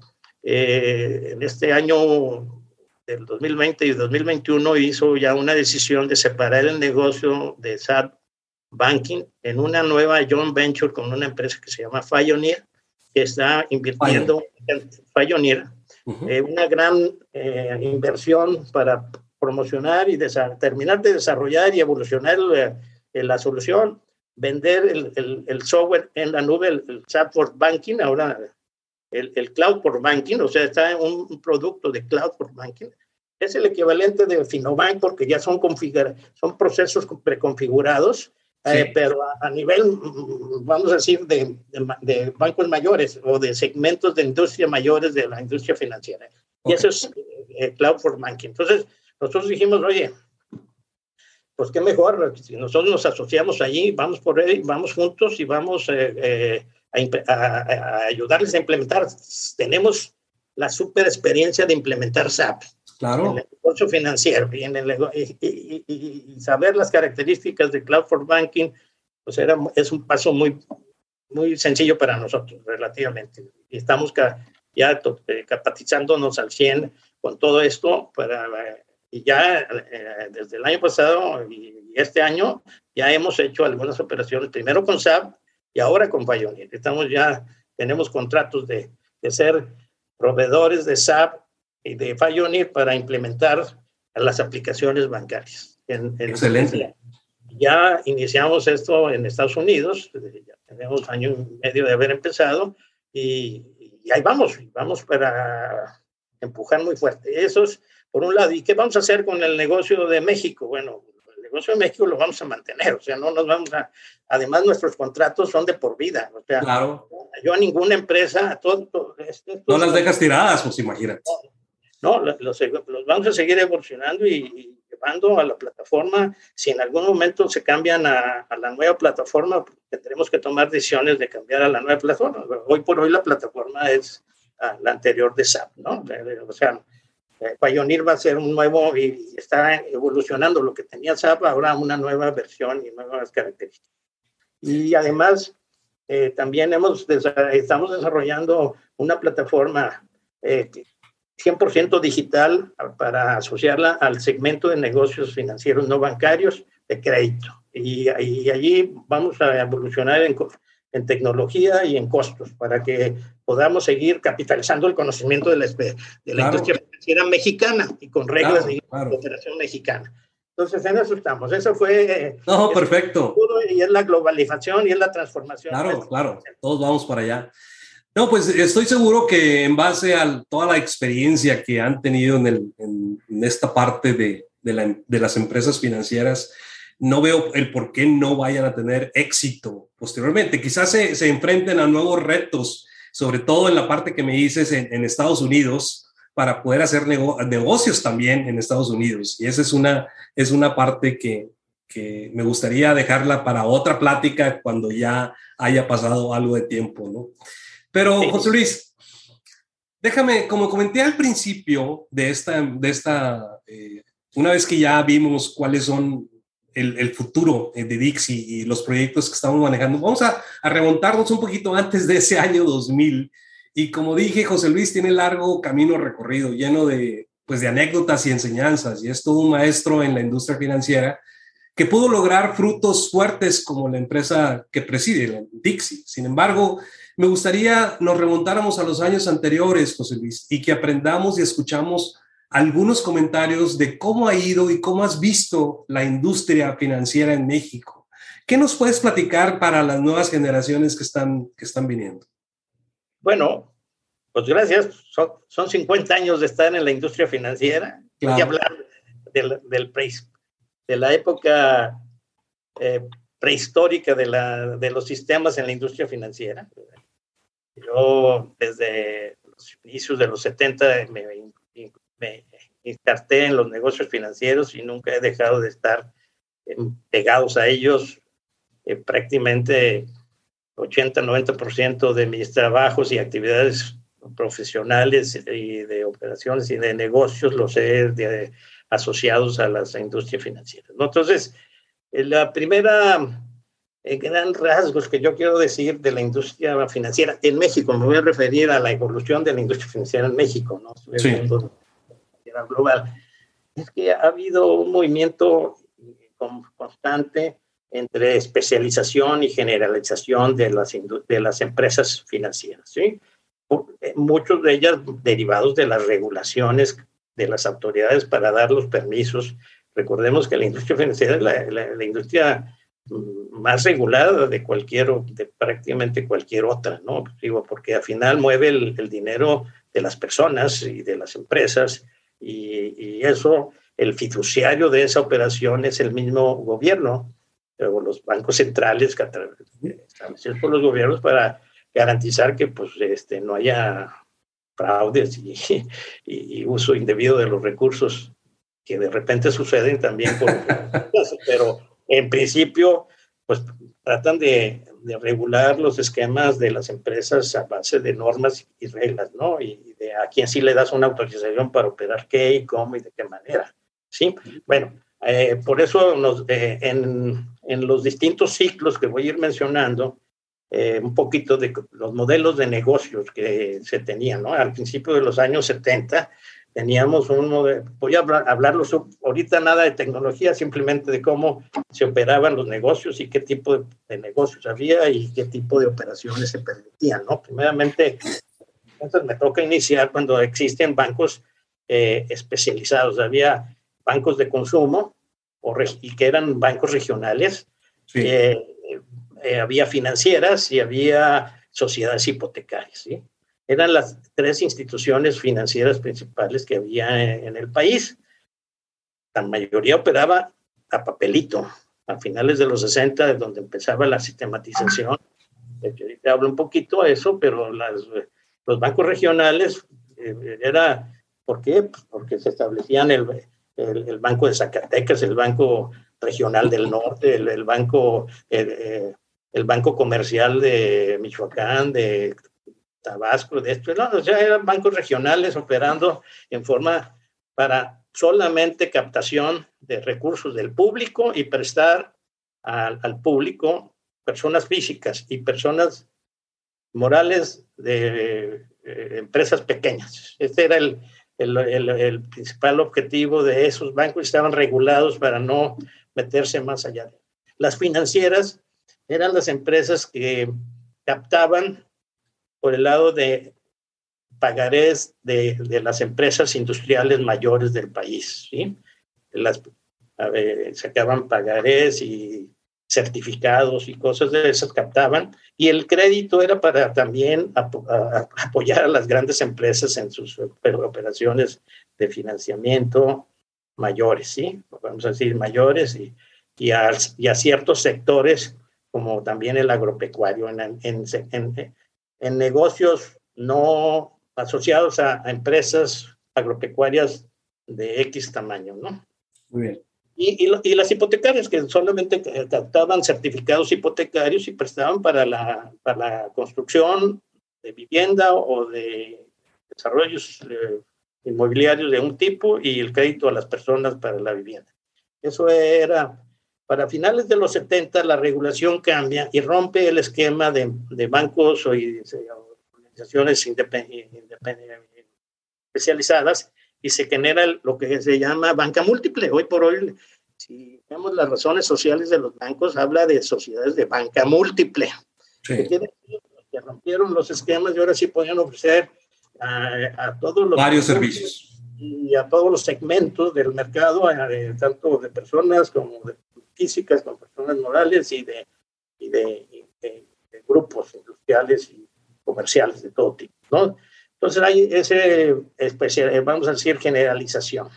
Speaker 3: eh, en este año del dos mil veinte y dos mil veintiuno, hizo ya una decisión de separar el negocio de S A P Banking en una nueva joint venture con una empresa que se llama Fioneer, que está invirtiendo en Fioneer, uh-huh. eh, una gran eh, inversión para promocionar y terminar de desarrollar y evolucionar eh, la solución, vender el, el, el software en la nube, el, el S A P for Banking, ahora el, el Cloud for Banking, o sea, está un, un producto de Cloud for Banking. Es el equivalente de Finobank porque ya son, configura, son procesos preconfigurados, sí. eh, pero a, a nivel, vamos a decir, de, de, de bancos mayores o de segmentos de industria mayores de la industria financiera. Okay. Y eso es eh, Cloud for Banking. Entonces, nosotros dijimos, oye, pues qué mejor, si nosotros nos asociamos allí, vamos por ahí, vamos juntos y vamos eh, eh, a, a, a ayudarles a implementar. Tenemos la super experiencia de implementar S A P
Speaker 2: claro.
Speaker 3: en el negocio financiero y, en el, y, y, y, y saber las características de Cloud for Banking, pues era, es un paso muy, muy sencillo para nosotros, relativamente. Y estamos ca, ya eh, capacitándonos al cien con todo esto para... Eh, Y ya eh, desde el año pasado y, y este año ya hemos hecho algunas operaciones, primero con S A P y ahora con Fioneer. Estamos ya, tenemos contratos de, de ser proveedores de S A P y de Fioneer para implementar las aplicaciones bancarias. En, en
Speaker 2: Excelente.
Speaker 3: Ya iniciamos esto en Estados Unidos, ya tenemos año y medio de haber empezado, y, y ahí vamos, vamos para empujar muy fuerte. Eso es por un lado. ¿Y qué vamos a hacer con el negocio de México? Bueno, el negocio de México lo vamos a mantener, o sea, no nos vamos a... Además, nuestros contratos son de por vida, o sea,
Speaker 2: claro.
Speaker 3: Yo a ninguna empresa... Todo, todo, este,
Speaker 2: no las dejas tiradas, pues imagínate.
Speaker 3: No, no los, los vamos a seguir evolucionando y, y llevando a la plataforma. Si en algún momento se cambian a, a la nueva plataforma, tendremos que tomar decisiones de cambiar a la nueva plataforma. Hoy por hoy la plataforma es la anterior de S A P, ¿no? O sea, Payoneer va a ser un nuevo y está evolucionando lo que tenía S A P, ahora una nueva versión y nuevas características. Y además, eh, también hemos, estamos desarrollando una plataforma eh, cien por ciento digital para asociarla al segmento de negocios financieros no bancarios de crédito. Y, y allí vamos a evolucionar en, en tecnología y en costos para que podamos seguir capitalizando el conocimiento de la, de la claro. industria financiera mexicana y con reglas claro, de claro. operación mexicana. Entonces, en eso estamos. Eso fue...
Speaker 2: No, perfecto.
Speaker 3: Y es la globalización y es la transformación.
Speaker 2: Claro, claro. Todos vamos para allá. No, pues estoy seguro que en base a toda la experiencia que han tenido en, el, en, en esta parte de, de, la, de las empresas financieras, no veo el por qué no vayan a tener éxito posteriormente. Quizás se, se enfrenten a nuevos retos, sobre todo en la parte que me dices en, en Estados Unidos, para poder hacer nego- negocios también en Estados Unidos. Y esa es una, es una parte que, que me gustaría dejarla para otra plática cuando ya haya pasado algo de tiempo, ¿no? Pero, José Luis, déjame, como comenté al principio de esta, de esta eh, una vez que ya vimos cuáles son el, el futuro de Dixie y los proyectos que estamos manejando, vamos a, a remontarnos un poquito antes de ese año dos mil. Y como dije, José Luis tiene largo camino recorrido, lleno de, pues, de anécdotas y enseñanzas, y es todo un maestro en la industria financiera que pudo lograr frutos fuertes como la empresa que preside, Dixie. Sin embargo, me gustaría nos remontáramos a los años anteriores, José Luis, y que aprendamos y escuchamos algunos comentarios de cómo ha ido y cómo has visto la industria financiera en México. ¿Qué nos puedes platicar para las nuevas generaciones que están, que están viniendo?
Speaker 3: Bueno, pues gracias. Son, son cincuenta años de estar en la industria financiera. Claro. Hay que hablar del, del pre, de la época eh, prehistórica de, la, de los sistemas en la industria financiera. Yo desde los inicios de los setenta me, me inserté en los negocios financieros y nunca he dejado de estar pegados a ellos. Eh, prácticamente ochenta a noventa por ciento de mis trabajos y actividades profesionales y de operaciones y de negocios los he de, asociados a las industrias financieras, ¿no? Entonces, la primera... Eh, gran rasgos que yo quiero decir de la industria financiera en México, me voy a referir a la evolución de la industria financiera en México, ¿no?
Speaker 2: Sí.
Speaker 3: Global. Es que ha habido un movimiento constante entre especialización y generalización de las, de las empresas financieras, ¿sí? Muchos de ellas derivados de las regulaciones de las autoridades para dar los permisos. Recordemos que la industria financiera es la, la, la industria más regulada de cualquier, de prácticamente cualquier otra, ¿no? Digo, porque al final mueve el, el dinero de las personas y de las empresas y, y eso, el fiduciario de esa operación es el mismo gobierno o los bancos centrales establecidos por los gobiernos para garantizar que pues, este, no haya fraudes y, y, y uso indebido de los recursos que de repente suceden también por pero en principio, pues tratan de, de regular los esquemas de las empresas a base de normas y reglas, ¿no? Y de a quién sí le das una autorización para operar qué y cómo y de qué manera, ¿sí? Bueno, eh, por eso nos, eh, en, en los distintos ciclos que voy a ir mencionando, eh, un poquito de los modelos de negocios que se tenían, ¿no? Al principio de los años setenta, teníamos un modelo, voy a hablar, hablarlo ahorita nada de tecnología, simplemente de cómo se operaban los negocios y qué tipo de, de negocios había y qué tipo de operaciones se permitían, ¿no? Primeramente, entonces me toca iniciar cuando existen bancos eh, especializados. Había bancos de consumo o y que eran bancos regionales.
Speaker 2: Sí.
Speaker 3: Eh, eh, había financieras y había sociedades hipotecarias, ¿sí? Eran las tres instituciones financieras principales que había en, en el país. La mayoría operaba a papelito. A finales de los sesenta, donde empezaba la sistematización. Ahorita hablo un poquito de eso, pero las, los bancos regionales eh, era, ¿por qué? Pues porque se establecían el, el, el Banco de Zacatecas, el Banco Regional del Norte, el, el Banco el, el Banco Comercial de Michoacán, de Tabasco, de esto, no, o sea, eran bancos regionales operando en forma para solamente captación de recursos del público y prestar al, al público personas físicas y personas morales de eh, empresas pequeñas. Este era el, el, el, el principal objetivo de esos bancos. Estaban regulados para no meterse más allá. Las financieras eran las empresas que captaban por el lado de pagarés de, de las empresas industriales mayores del país, ¿sí? Las, a ver, sacaban pagarés y certificados y cosas de esas, captaban, y el crédito era para también ap a, apoyar a las grandes empresas en sus operaciones de financiamiento mayores, ¿sí? Vamos a decir mayores, y, y, a, y a ciertos sectores como también el agropecuario, en, en, en, en negocios no asociados a, a empresas agropecuarias de X tamaño, ¿no?
Speaker 2: Muy bien.
Speaker 3: Y, y, y las hipotecarias, que solamente captaban certificados hipotecarios y prestaban para la, para la construcción de vivienda o de desarrollos eh, inmobiliarios de un tipo, y el crédito a las personas para la vivienda. Eso era, para finales de los setenta, la regulación cambia y rompe el esquema de, de bancos o organizaciones independientes, especializadas, y se genera lo que se llama banca múltiple. Hoy por hoy, si vemos las razones sociales de los bancos, habla de sociedades de banca múltiple.
Speaker 2: Sí.
Speaker 3: Que, quiere decir que rompieron los esquemas y ahora sí podían ofrecer a, a todos los
Speaker 2: varios servicios
Speaker 3: y a todos los segmentos del mercado, a, de, tanto de personas como de físicas, como personas morales y de, y de, y de, de grupos industriales y comerciales de todo tipo, ¿no? Entonces hay ese, especial, vamos a decir, generalización.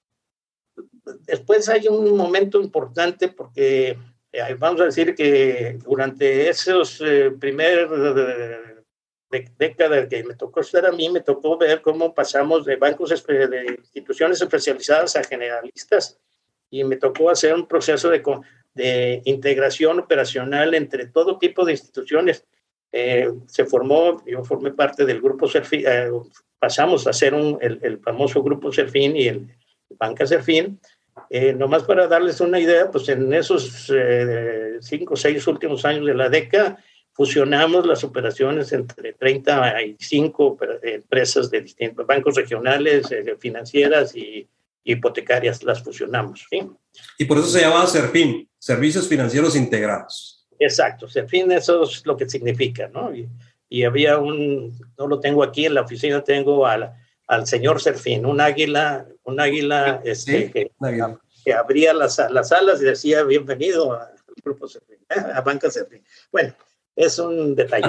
Speaker 3: Después hay un momento importante porque eh, vamos a decir que durante esos eh, primer eh, de, décadas que me tocó estar a mí, me tocó ver cómo pasamos de bancos, de instituciones especializadas a generalistas, y me tocó hacer un proceso de, de integración operacional entre todo tipo de instituciones. Eh, se formó, yo formé parte del grupo Serfín, eh, pasamos a hacer un, el, el famoso grupo Serfín y el Banca Serfín. Eh, nomás para darles una idea, pues en esos eh, cinco o seis últimos años de la década, fusionamos las operaciones entre treinta y cinco empresas de distintos bancos regionales, eh, financieras y hipotecarias, las fusionamos, ¿sí?
Speaker 2: Y por eso se llamaba Serfín, Servicios Financieros Integrados.
Speaker 3: Exacto, Serfín, eso es lo que significa, ¿no? Y, y había un, no lo tengo aquí en la oficina, tengo al, al señor Serfín, un águila, un águila, este,
Speaker 2: ¿Sí?
Speaker 3: que,
Speaker 2: águila.
Speaker 3: que abría las, las alas y decía, bienvenido al grupo Serfín, a Banca Serfín. Bueno, es un detalle.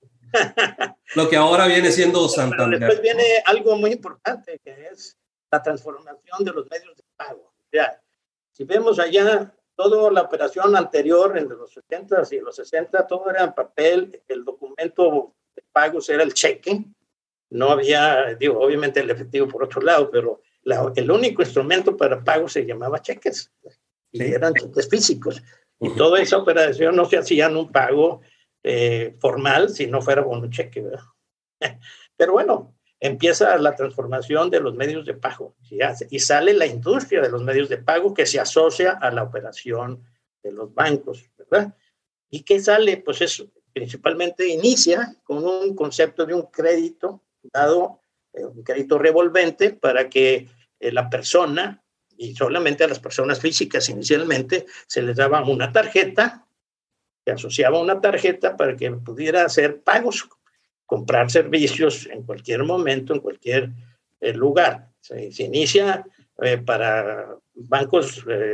Speaker 2: Lo que ahora viene siendo Santander.
Speaker 3: Pero después viene algo muy importante, que es la transformación de los medios de pago. O sea, si vemos allá, toda la operación anterior, en los setenta y los sesenta, todo era en papel. El documento de pagos era el cheque. No había, digo, obviamente el efectivo por otro lado, pero la, el único instrumento para pago se llamaba cheques. Y sí, eran cheques físicos. Y uh-huh. Toda esa operación no se hacía en un pago eh, formal si no fuera con un cheque, ¿verdad? Pero bueno, empieza la transformación de los medios de pago, ¿sí? Y sale la industria de los medios de pago que se asocia a la operación de los bancos, ¿verdad? ¿Y qué sale? Pues eso, principalmente inicia con un concepto de un crédito dado, eh, un crédito revolvente para que eh, la persona, y solamente a las personas físicas inicialmente, se les daba una tarjeta, se asociaba una tarjeta para que pudiera hacer pagos, comprar servicios en cualquier momento, en cualquier eh, lugar. Se, se inicia eh, para bancos eh,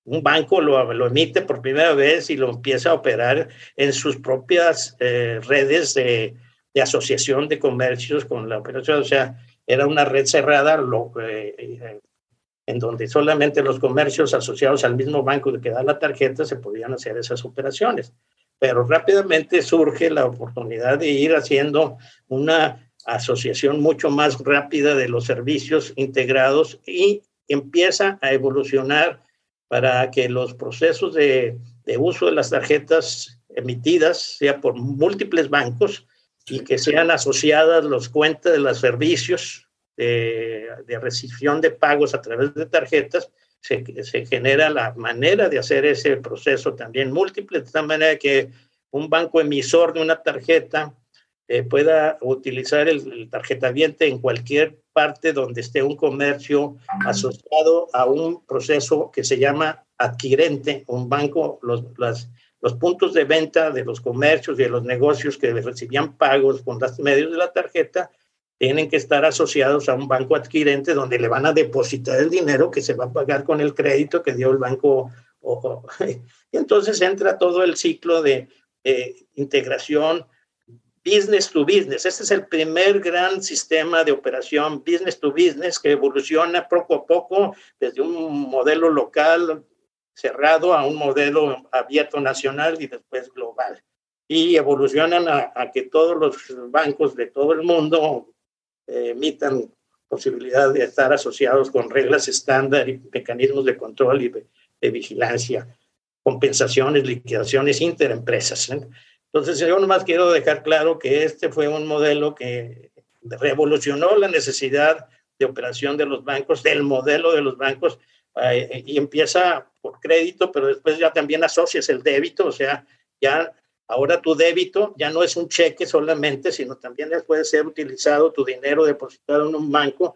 Speaker 3: un banco lo, lo emite por primera vez y lo empieza a operar en sus propias eh, redes de, de asociación de comercios con la operación. O sea, era una red cerrada lo, eh, eh, en donde solamente los comercios asociados al mismo banco que da la tarjeta se podían hacer esas operaciones. Pero rápidamente surge la oportunidad de ir haciendo una asociación mucho más rápida de los servicios integrados y empieza a evolucionar para que los procesos de, de uso de las tarjetas emitidas sea por múltiples bancos y que sean asociadas las cuentas de los servicios de, de recepción de pagos a través de tarjetas. Se, se genera la manera de hacer ese proceso también múltiple, de tal manera que un banco emisor de una tarjeta eh, pueda utilizar el, el tarjetaviente en cualquier parte donde esté un comercio asociado a un proceso que se llama adquirente. Un banco, los, las, los puntos de venta de los comercios y de los negocios que recibían pagos con los medios de la tarjeta tienen que estar asociados a un banco adquirente donde le van a depositar el dinero que se va a pagar con el crédito que dio el banco. Ojo. Y entonces entra todo el ciclo de eh, integración business to business. Este es el primer gran sistema de operación business to business que evoluciona poco a poco desde un modelo local cerrado a un modelo abierto nacional y después global. Y evolucionan a, a que todos los bancos de todo el mundo eh, emitan posibilidad de estar asociados con reglas estándar y mecanismos de control y de, de vigilancia, compensaciones, liquidaciones interempresas, ¿eh? Entonces, yo nomás quiero dejar claro que este fue un modelo que revolucionó la necesidad de operación de los bancos, del modelo de los bancos, eh, y empieza por crédito, pero después ya también asocias el débito, o sea, ya ahora tu débito ya no es un cheque solamente, sino también puede ser utilizado tu dinero depositado en un banco,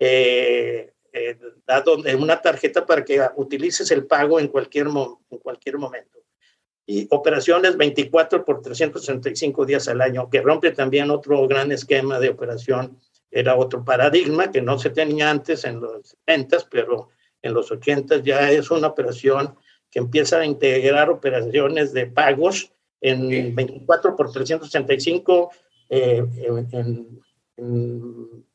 Speaker 3: eh, eh, dado en una tarjeta para que utilices el pago en cualquier, en cualquier momento. Y operaciones veinticuatro por trescientos sesenta y cinco días al año, que rompe también otro gran esquema de operación. Era otro paradigma que no se tenía antes en los setentas, pero en los ochentas ya es una operación que empieza a integrar operaciones de pagos en veinticuatro por trescientos sesenta y cinco eh, en, en,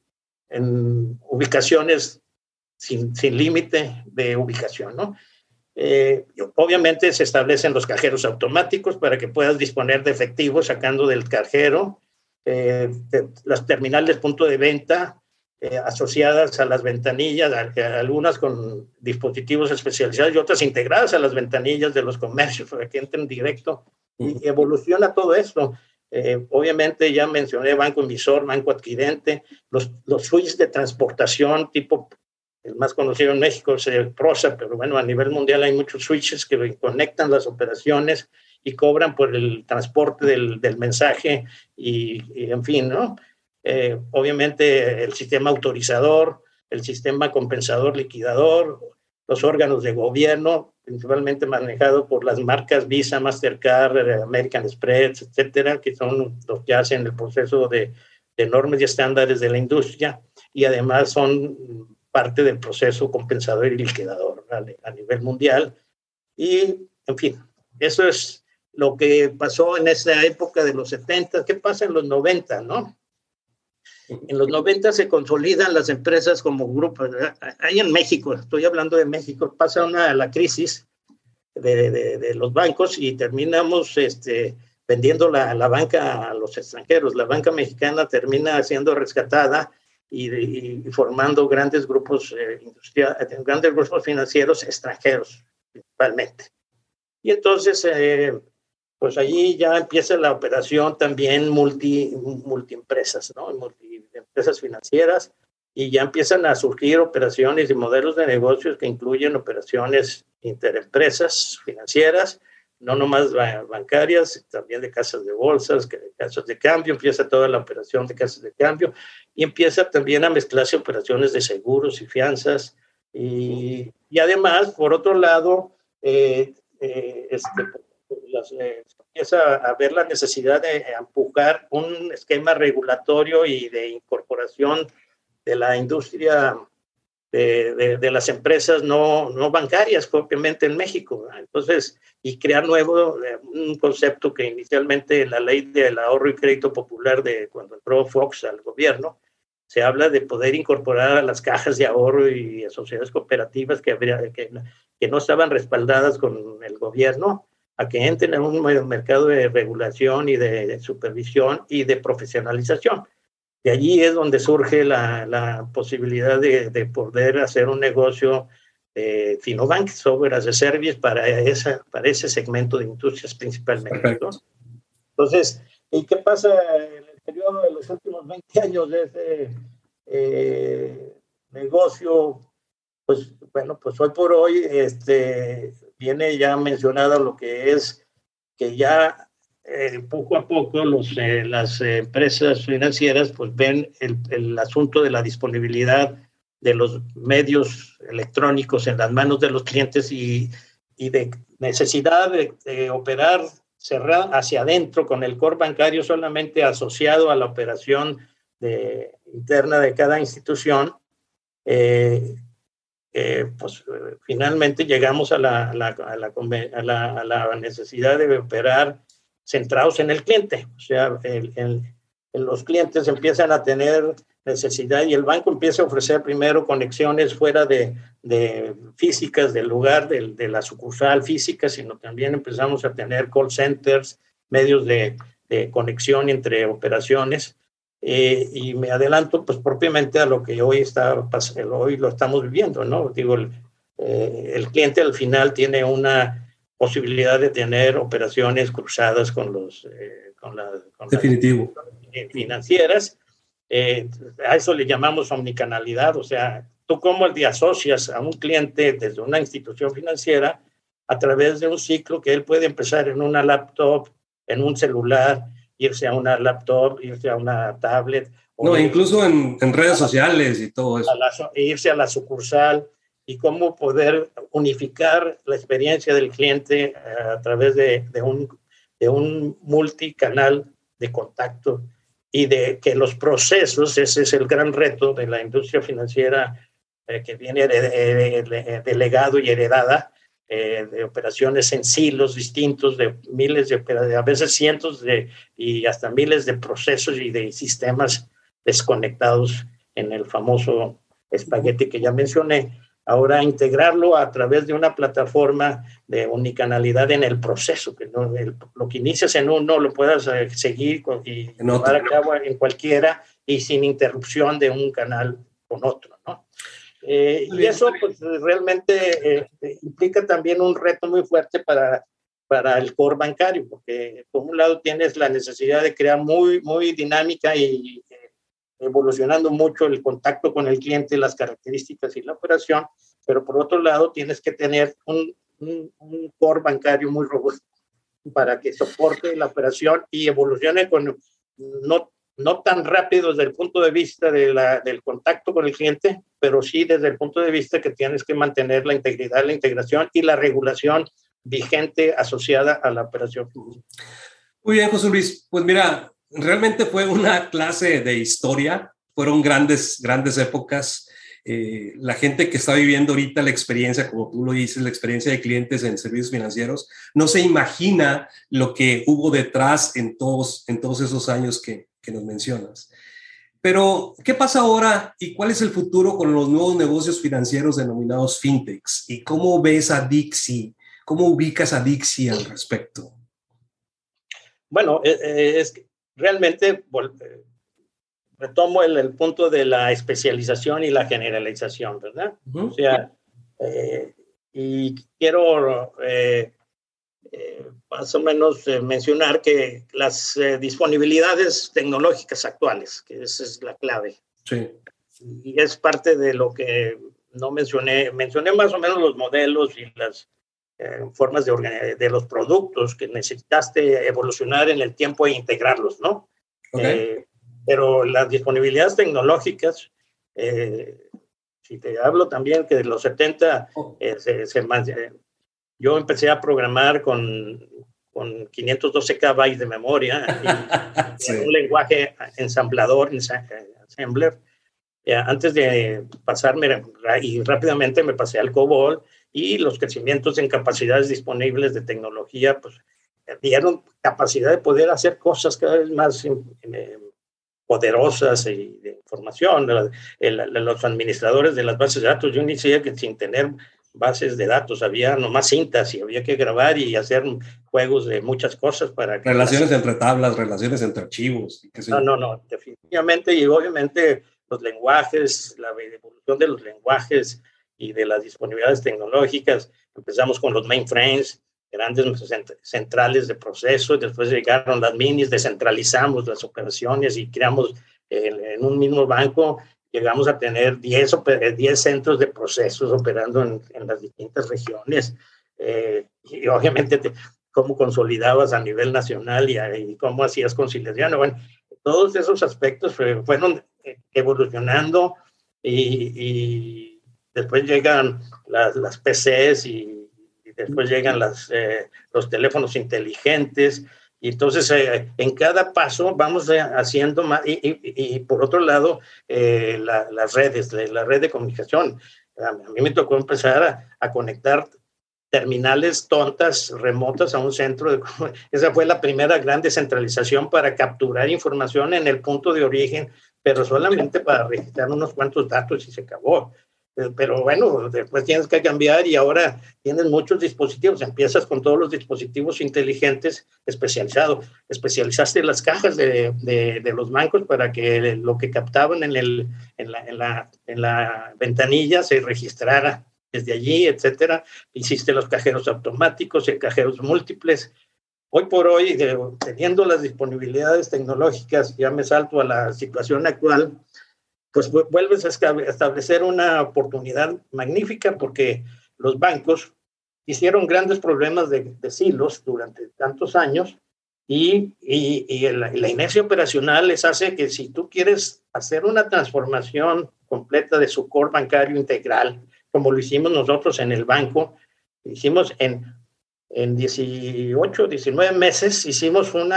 Speaker 3: en ubicaciones sin, sin límite de ubicación, ¿no? Eh, obviamente se establecen los cajeros automáticos para que puedas disponer de efectivo sacando del cajero, eh, de, las terminales punto de venta eh, asociadas a las ventanillas, a, a algunas con dispositivos especializados y otras integradas a las ventanillas de los comercios para que entren directo, y, y evoluciona todo esto. Eh, obviamente ya mencioné banco emisor, banco adquirente, los, los switches de transportación tipo. El más conocido en México es el Prosa, pero bueno, a nivel mundial hay muchos switches que conectan las operaciones y cobran por el transporte del, del mensaje y, y, en fin, ¿no? Eh, obviamente el sistema autorizador, el sistema compensador liquidador, los órganos de gobierno, principalmente manejado por las marcas Visa, Mastercard, American Express, etcétera, que son los que hacen el proceso de, de normas y estándares de la industria y además son parte del proceso compensador y liquidador a nivel mundial. Y, en fin, eso es lo que pasó en esa época de los setenta. ¿Qué pasa en los noventa, no? En los noventa se consolidan las empresas como grupos. Ahí en México, estoy hablando de México, pasa una, la crisis de, de, de los bancos y terminamos este, vendiendo la, la banca a los extranjeros. La banca mexicana termina siendo rescatada Y, y, y formando grandes grupos eh, industriales, grandes grupos financieros extranjeros, principalmente. Y entonces, eh, pues allí ya empieza la operación también multi, multiempresas, ¿no? Multi, empresas financieras, y ya empiezan a surgir operaciones y modelos de negocios que incluyen operaciones interempresas financieras, no nomás bancarias, también de casas de bolsas, de casas de cambio, empieza toda la operación de casas de cambio y empieza también a mezclarse operaciones de seguros y fianzas. Y, y además, por otro lado, eh, eh, este, las, eh, empieza a ver la necesidad de empujar un esquema regulatorio y de incorporación de la industria de, de, de las empresas no, no bancarias propiamente en México. Entonces, y crear nuevo, un concepto que inicialmente la ley del ahorro y crédito popular de cuando entró Fox al gobierno, se habla de poder incorporar a las cajas de ahorro y a sociedades cooperativas que, habría, que, que no estaban respaldadas con el gobierno, a que entren en un mercado de regulación y de, de supervisión y de profesionalización. De allí es donde surge la, la posibilidad de, de poder hacer un negocio de Finobank, Software as a Service, para, esa, para ese segmento de industrias principalmente, ¿no? Entonces, ¿y qué pasa en el periodo de los últimos veinte años de ese eh, negocio? Pues bueno, pues hoy por hoy este, viene ya mencionado lo que es que ya eh, poco a poco los, eh, las eh, empresas financieras pues ven el, el asunto de la disponibilidad de los medios electrónicos en las manos de los clientes y, y de necesidad de, de operar cerrar hacia adentro con el core bancario solamente asociado a la operación de, interna de cada institución. Eh, Eh, pues finalmente llegamos a la, a, la, a, la, a, la, a la necesidad de operar centrados en el cliente. O sea, el, el, el, los clientes empiezan a tener necesidad y el banco empieza a ofrecer primero conexiones fuera de, de físicas del lugar, de, de la sucursal física, sino también empezamos a tener call centers, medios de, de conexión entre operaciones. Eh, y me adelanto pues propiamente a lo que hoy está hoy lo estamos viviendo, ¿no? Digo, el, eh, el cliente al final tiene una posibilidad de tener operaciones cruzadas con los eh, con la, con
Speaker 2: Definitivo.
Speaker 3: las financieras. Eh, a eso le llamamos omnicanalidad, o sea, tú cómo te asocias a un cliente desde una institución financiera a través de un ciclo que él puede empezar en una laptop, en un celular, irse a una laptop, irse a una tablet.
Speaker 2: No, incluso en, en redes sociales y todo eso.
Speaker 3: A la, irse a la sucursal y cómo poder unificar la experiencia del cliente a través de, de, un, de un multicanal de contacto y de que los procesos, ese es el gran reto de la industria financiera eh, que viene delegado y heredada, Eh, de operaciones en silos distintos, de miles de, de, a veces cientos de, y hasta miles de procesos y de sistemas desconectados en el famoso espagueti que ya mencioné. Ahora integrarlo a través de una plataforma de unicanalidad en el proceso, que no, el, lo que inicias en uno lo puedas eh, seguir con, y
Speaker 2: en
Speaker 3: llevar a cabo en cualquiera y sin interrupción de un canal con otro, ¿no? Eh, y eso pues, realmente eh, implica también un reto muy fuerte para, para el core bancario, porque por un lado tienes la necesidad de crear muy, muy dinámica y eh, evolucionando mucho el contacto con el cliente, las características y la operación, pero por otro lado tienes que tener un, un, un core bancario muy robusto para que soporte la operación y evolucione con no no tan rápido desde el punto de vista de la, del contacto con el cliente, pero sí desde el punto de vista que tienes que mantener la integridad, la integración y la regulación vigente asociada a la operación.
Speaker 2: Muy bien, José Luis. Pues mira, realmente fue una clase de historia, fueron grandes, grandes épocas. Eh, la gente que está viviendo ahorita la experiencia, como tú lo dices, la experiencia de clientes en servicios financieros, no se imagina lo que hubo detrás en todos, en todos esos años que, que nos mencionas. Pero, ¿qué pasa ahora y cuál es el futuro con los nuevos negocios financieros denominados fintechs? ¿Y cómo ves a Dixie? ¿Cómo ubicas a Dixie al respecto?
Speaker 3: Bueno, eh, es que realmente retomo el, el punto de la especialización y la generalización, ¿verdad? Uh-huh. O sea, eh, y quiero eh, eh, más o menos eh, mencionar que las eh, disponibilidades tecnológicas actuales, que esa es la clave.
Speaker 2: Sí.
Speaker 3: Y es parte de lo que no mencioné. Mencioné más o menos los modelos y las eh, formas de, organi- de los productos que necesitaste evolucionar en el tiempo e integrarlos, ¿no?
Speaker 2: Okay.
Speaker 3: Eh, pero las disponibilidades tecnológicas, eh, si te hablo también que de los setenta, eh, se, se, eh, yo empecé a programar con, con quinientos doce kilobytes de memoria y, sí. en un lenguaje ensamblador, ensambler, eh, antes de pasarme y rápidamente me pasé al COBOL, y los crecimientos en capacidades disponibles de tecnología pues dieron capacidad de poder hacer cosas cada vez más eh, poderosas y de información. La, el, los administradores de las bases de datos, yo inicié que sin tener bases de datos, había nomás cintas y había que grabar y hacer juegos de muchas cosas para que...
Speaker 2: Relaciones las... entre tablas, relaciones entre archivos. Qué sé
Speaker 3: no,
Speaker 2: yo.
Speaker 3: no, no, definitivamente, y obviamente los lenguajes, la evolución de los lenguajes y de las disponibilidades tecnológicas. Empezamos con los mainframes, grandes centrales de proceso, y después llegaron las minis, descentralizamos las operaciones y creamos eh, en un mismo banco, llegamos a tener diez, diez centros de procesos operando en, en las distintas regiones, eh, y obviamente te, cómo consolidabas a nivel nacional y, y cómo hacías conciliación. Bueno, todos esos aspectos fueron evolucionando y, y después llegan las, las P Cs y, y después llegan las, eh, los teléfonos inteligentes. Y entonces, eh, en cada paso vamos eh, haciendo más. Y, y, y por otro lado, eh, la, las redes, la, la red de comunicación. A mí me tocó empezar a, a conectar terminales tontas, remotas a un centro. De, esa fue la primera gran descentralización para capturar información en el punto de origen, pero solamente para registrar unos cuantos datos y se acabó. Pero bueno, después tienes que cambiar y ahora tienes muchos dispositivos. Empiezas con todos los dispositivos inteligentes especializados. Especializaste las cajas de, de, de los bancos para que lo que captaban en, el, en, la, en, la, en la ventanilla se registrara desde allí, etcétera. Hiciste los cajeros automáticos y cajeros múltiples. Hoy por hoy, de, teniendo las disponibilidades tecnológicas, ya me salto a la situación actual, pues vuelves a establecer una oportunidad magnífica porque los bancos hicieron grandes problemas de, de silos durante tantos años y, y, y la, la inercia operacional les hace que si tú quieres hacer una transformación completa de su core bancario integral, como lo hicimos nosotros en el banco, hicimos en, en dieciocho, diecinueve meses, hicimos un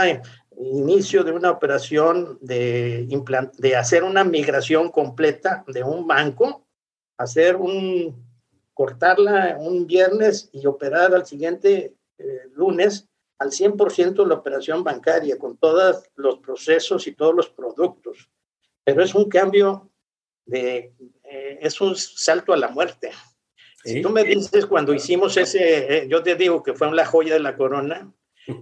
Speaker 3: inicio de una operación de, implant, de hacer una migración completa de un banco, hacer un, cortarla un viernes y operar al siguiente eh, lunes al cien por ciento la operación bancaria, con todos los procesos y todos los productos. Pero es un cambio de... Eh, es un salto a la muerte. ¿Sí? Si tú me dices cuando hicimos ese, eh, yo te digo que fue la joya de la corona,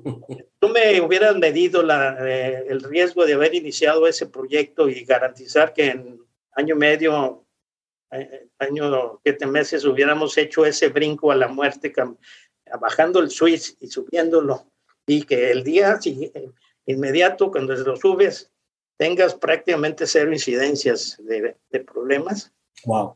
Speaker 3: tú me hubieras medido la, eh, el riesgo de haber iniciado ese proyecto y garantizar que en año y medio, eh, año, siete meses, hubiéramos hecho ese brinco a la muerte, bajando el switch y subiéndolo, y que el día inmediato, cuando lo subes, tengas prácticamente cero incidencias de, de problemas.
Speaker 2: Wow.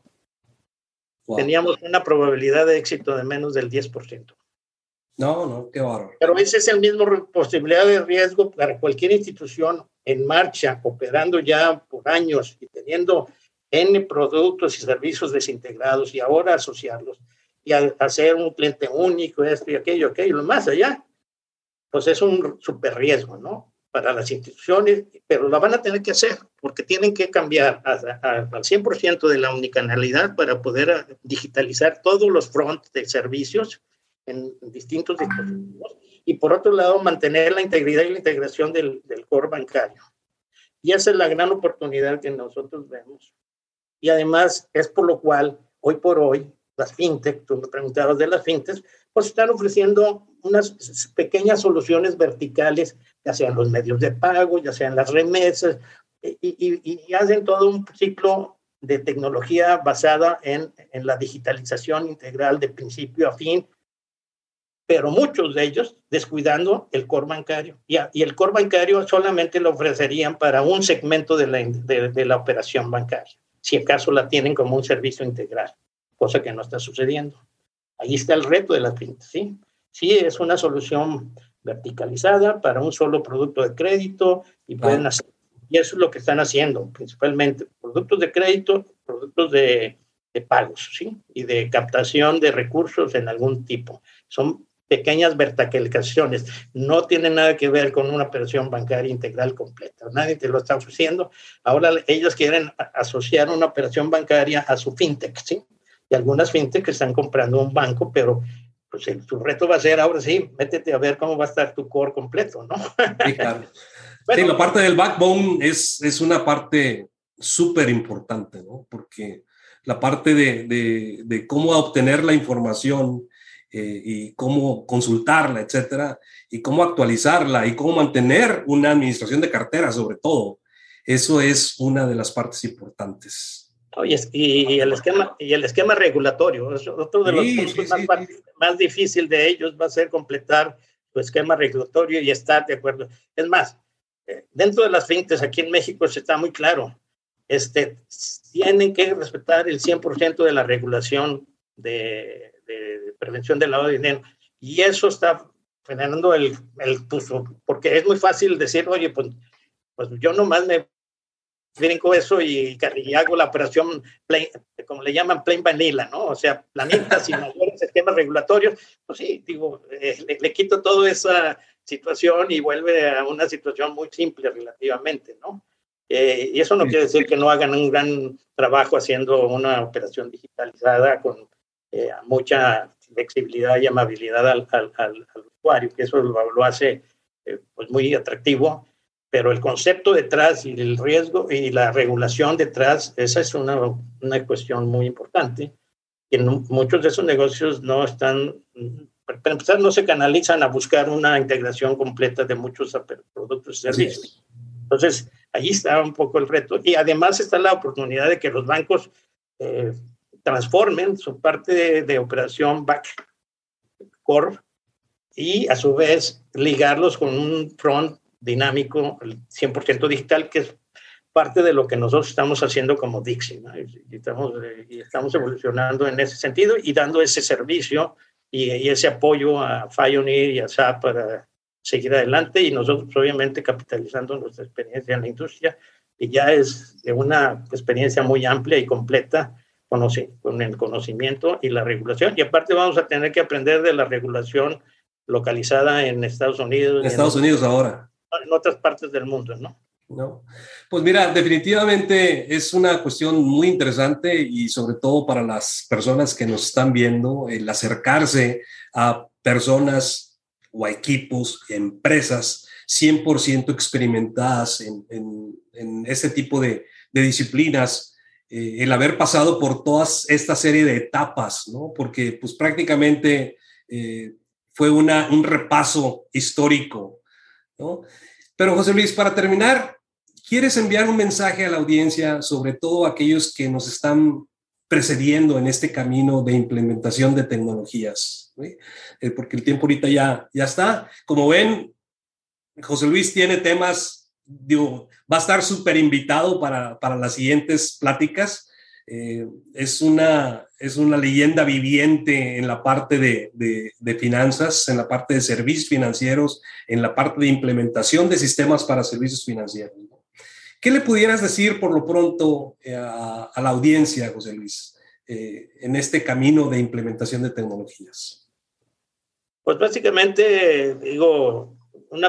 Speaker 2: Wow.
Speaker 3: Teníamos una probabilidad de éxito de menos del diez por ciento.
Speaker 2: No, no, qué bárbaro.
Speaker 3: Pero esa es el mismo posibilidad de riesgo para cualquier institución en marcha, operando ya por años y teniendo N productos y servicios desintegrados y ahora asociarlos y a, hacer un cliente único, esto y aquello, aquello, más allá. Pues es un super riesgo, ¿no? Para las instituciones, pero lo van a tener que hacer porque tienen que cambiar a, a, al cien por ciento de la unicanalidad para poder digitalizar todos los fronts de servicios en distintos dispositivos y por otro lado mantener la integridad y la integración del, del core bancario. Y esa es la gran oportunidad que nosotros vemos. Y además es por lo cual hoy por hoy las fintech, tú me preguntabas de las fintech, pues están ofreciendo unas pequeñas soluciones verticales, ya sean los medios de pago, ya sean las remesas, y, y, y hacen todo un ciclo de tecnología basada en, en la digitalización integral de principio a fin, pero muchos de ellos descuidando el core bancario. Y, y el core bancario solamente lo ofrecerían para un segmento de la, de, de la operación bancaria, si acaso la tienen como un servicio integral, cosa que no está sucediendo. Ahí está el reto de la fintech, ¿sí? Sí, es una solución verticalizada para un solo producto de crédito y pueden ah. hacer, y eso es lo que están haciendo, principalmente productos de crédito, productos de, de pagos, ¿sí? Y de captación de recursos en algún tipo. Son pequeñas verticalizaciones. No tiene nada que ver con una operación bancaria integral completa. Nadie te lo está ofreciendo. Ahora ellos quieren asociar una operación bancaria a su fintech, ¿sí? Y algunas fintech están comprando un banco, pero pues el, tu reto va a ser, ahora sí, métete a ver cómo va a estar tu core completo, ¿no?
Speaker 2: Sí, claro.
Speaker 3: Bueno,
Speaker 2: sí, la parte del backbone es, es una parte súper importante, ¿no? Porque la parte de, de, de cómo obtener la información eh, y cómo consultarla, etcétera, y cómo actualizarla y cómo mantener una administración de cartera, sobre todo, eso es una de las partes importantes.
Speaker 3: Oye, y, y, el esquema, y el esquema regulatorio, otro de los
Speaker 2: Sí,
Speaker 3: puntos
Speaker 2: sí,
Speaker 3: más,
Speaker 2: sí, sí.
Speaker 3: más difícil de ellos va a ser completar su esquema regulatorio y estar de acuerdo. Es más, dentro de las fintechs aquí en México se está muy claro, este, tienen que respetar el cien por ciento de la regulación de, de, de prevención del lavado de dinero, y eso está frenando el, el porque es muy fácil decir, oye, pues, pues yo nomás me brinco eso y, y hago la operación plain, como le llaman plain vanilla, ¿no? O sea, planita sin mayores esquemas regulatorios. Pues sí, digo, eh, le, le quito toda esa situación y vuelve a una situación muy simple relativamente, ¿no? Eh, y eso no quiere decir que no hagan un gran trabajo haciendo una operación digitalizada con eh, mucha flexibilidad y amabilidad al, al, al, al usuario, que eso lo, lo hace eh, pues muy atractivo. Pero el concepto detrás y el riesgo y la regulación detrás, esa es una, una cuestión muy importante. Que no, muchos de esos negocios no están, para empezar, no se canalizan a buscar una integración completa de muchos productos y servicios. Entonces, ahí está un poco el reto. Y además está la oportunidad de que los bancos eh, transformen su parte de, de operación back core y a su vez ligarlos con un front dinámico, cien por ciento digital, que es parte de lo que nosotros estamos haciendo como Dixie, ¿no? Y, estamos, y estamos evolucionando en ese sentido y dando ese servicio y, y ese apoyo a Fioneer y a S A P para seguir adelante, y nosotros obviamente capitalizando nuestra experiencia en la industria, y ya es de una experiencia muy amplia y completa con el conocimiento y la regulación, y aparte vamos a tener que aprender de la regulación localizada en Estados Unidos.
Speaker 2: En Estados en, Unidos ahora.
Speaker 3: En otras partes del mundo, ¿no?
Speaker 2: ¿no? Pues mira, definitivamente es una cuestión muy interesante, y sobre todo para las personas que nos están viendo, el acercarse a personas o a equipos, empresas cien por ciento experimentadas en, en, en este tipo de, de disciplinas, eh, el haber pasado por toda esta serie de etapas, ¿no? Porque pues prácticamente eh, fue una, un repaso histórico, ¿no? Pero José Luis, para terminar, ¿quieres enviar un mensaje a la audiencia, sobre todo a aquellos que nos están precediendo en este camino de implementación de tecnologías? ¿Sí? Eh, porque el tiempo ahorita ya, ya está. Como ven, José Luis tiene temas, digo, va a estar súper invitado para, para las siguientes pláticas. Eh, es, una, es una leyenda viviente en la parte de, de, de finanzas, en la parte de servicios financieros, en la parte de implementación de sistemas para servicios financieros. ¿Qué le pudieras decir por lo pronto eh, a, a la audiencia, José Luis, eh, en este camino de implementación de tecnologías?
Speaker 3: Pues básicamente, digo, una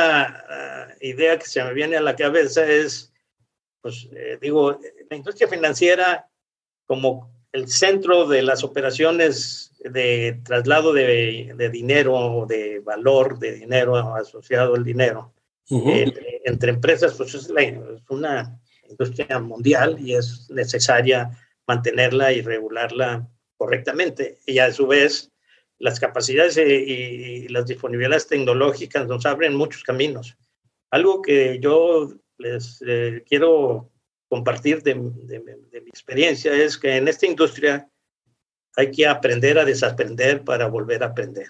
Speaker 3: primera uh, idea que se me viene a la cabeza es, pues eh, digo, la industria financiera como el centro de las operaciones de traslado de, de dinero, de valor de dinero asociado al dinero, uh-huh. eh, entre empresas, pues es, la, es una industria mundial y es necesaria mantenerla y regularla correctamente. Y a su vez, las capacidades y, y las disponibilidades tecnológicas nos abren muchos caminos. Algo que yo les eh, quiero compartir de, de, de mi experiencia es que en esta industria hay que aprender a desaprender para volver a aprender.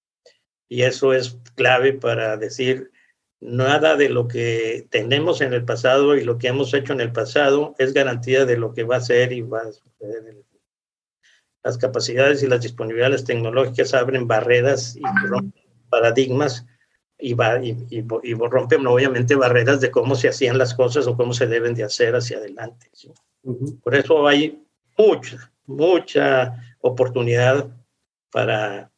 Speaker 3: Y eso es clave para decir, nada de lo que tenemos en el pasado y lo que hemos hecho en el pasado es garantía de lo que va a ser y va a suceder en el futuro. Las capacidades y las disponibilidades tecnológicas abren barreras y rompen paradigmas y, va, y, y, y rompen obviamente barreras de cómo se hacían las cosas o cómo se deben de hacer hacia adelante, ¿sí? Uh-huh. Por eso hay mucha, mucha oportunidad para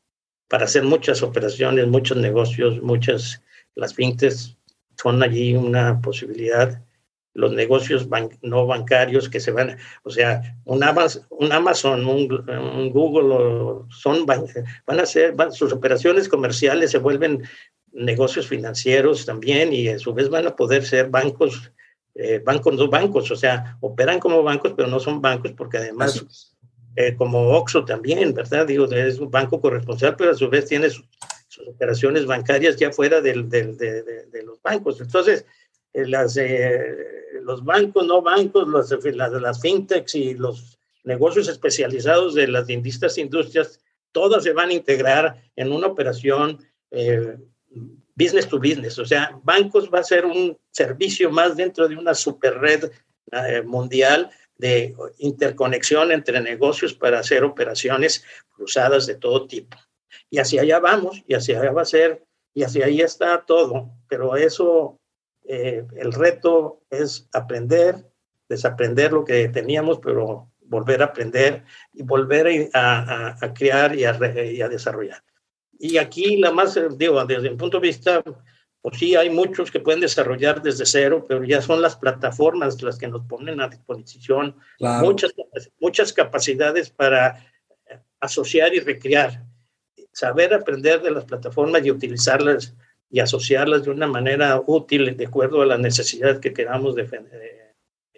Speaker 3: para hacer muchas operaciones, muchos negocios, muchas, las fintechs son allí una posibilidad. Los negocios ban- no bancarios que se van, o sea, un Amazon, un, Amazon, un, un Google, o son, van, van a ser, van, sus operaciones comerciales se vuelven negocios financieros también, y a su vez van a poder ser bancos, eh, bancos no bancos, o sea, operan como bancos, pero no son bancos, porque además, eh, como Oxxo también, ¿verdad? Digo, es un banco corresponsal, pero a su vez tiene sus, sus operaciones bancarias ya fuera del, del, de, de, de los bancos. Entonces, eh, las, eh, los bancos, no bancos, las, las, las fintechs y los negocios especializados de las distintas industrias, todas se van a integrar en una operación eh, business to business. O sea, bancos va a ser un servicio más dentro de una super red eh, mundial de interconexión entre negocios para hacer operaciones cruzadas de todo tipo. Y hacia allá vamos, y hacia allá va a ser, y hacia ahí está todo. Pero eso, eh, el reto es aprender, desaprender lo que teníamos, pero volver a aprender y volver a, a, a crear y a, y a desarrollar. Y aquí la más, digo, desde mi punto de vista, pues sí, hay muchos que pueden desarrollar desde cero, pero ya son las plataformas las que nos ponen a disposición claro. muchas, muchas capacidades para asociar y recrear. Saber aprender de las plataformas y utilizarlas y asociarlas de una manera útil de acuerdo a la necesidad que queramos defender.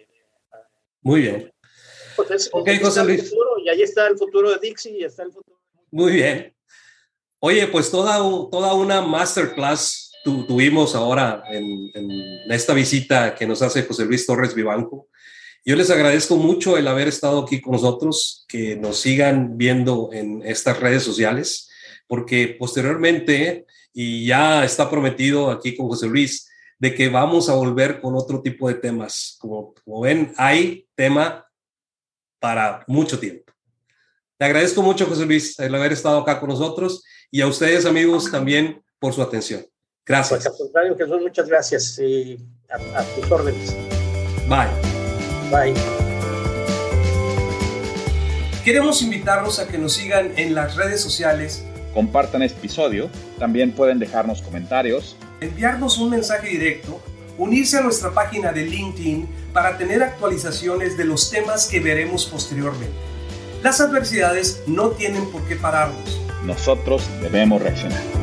Speaker 2: Muy bien.
Speaker 3: Pues es, ok, José Luis. Futuro, y ahí está el futuro de Dixie y está el futuro.
Speaker 2: Muy bien. Oye, pues toda, un, toda una masterclass tu, tuvimos ahora en, en esta visita que nos hace José Luis Torres Vivanco. Yo les agradezco mucho el haber estado aquí con nosotros, que nos sigan viendo en estas redes sociales, porque posteriormente, y ya está prometido aquí con José Luis, de que vamos a volver con otro tipo de temas. Como, como ven, hay tema para mucho tiempo. Te agradezco mucho, José Luis, el haber estado acá con nosotros, y a ustedes, amigos, también por su atención. Gracias.
Speaker 3: Pues al contrario, Jesús, muchas gracias y a, a tus órdenes.
Speaker 2: Bye.
Speaker 3: Bye.
Speaker 2: Queremos invitarlos a que nos sigan en las redes sociales.
Speaker 1: Compartan este episodio. También pueden dejarnos comentarios,
Speaker 2: enviarnos un mensaje directo, unirse a nuestra página de LinkedIn para tener actualizaciones de los temas que veremos posteriormente. Las adversidades no tienen por qué pararnos.
Speaker 1: Nosotros debemos reaccionar.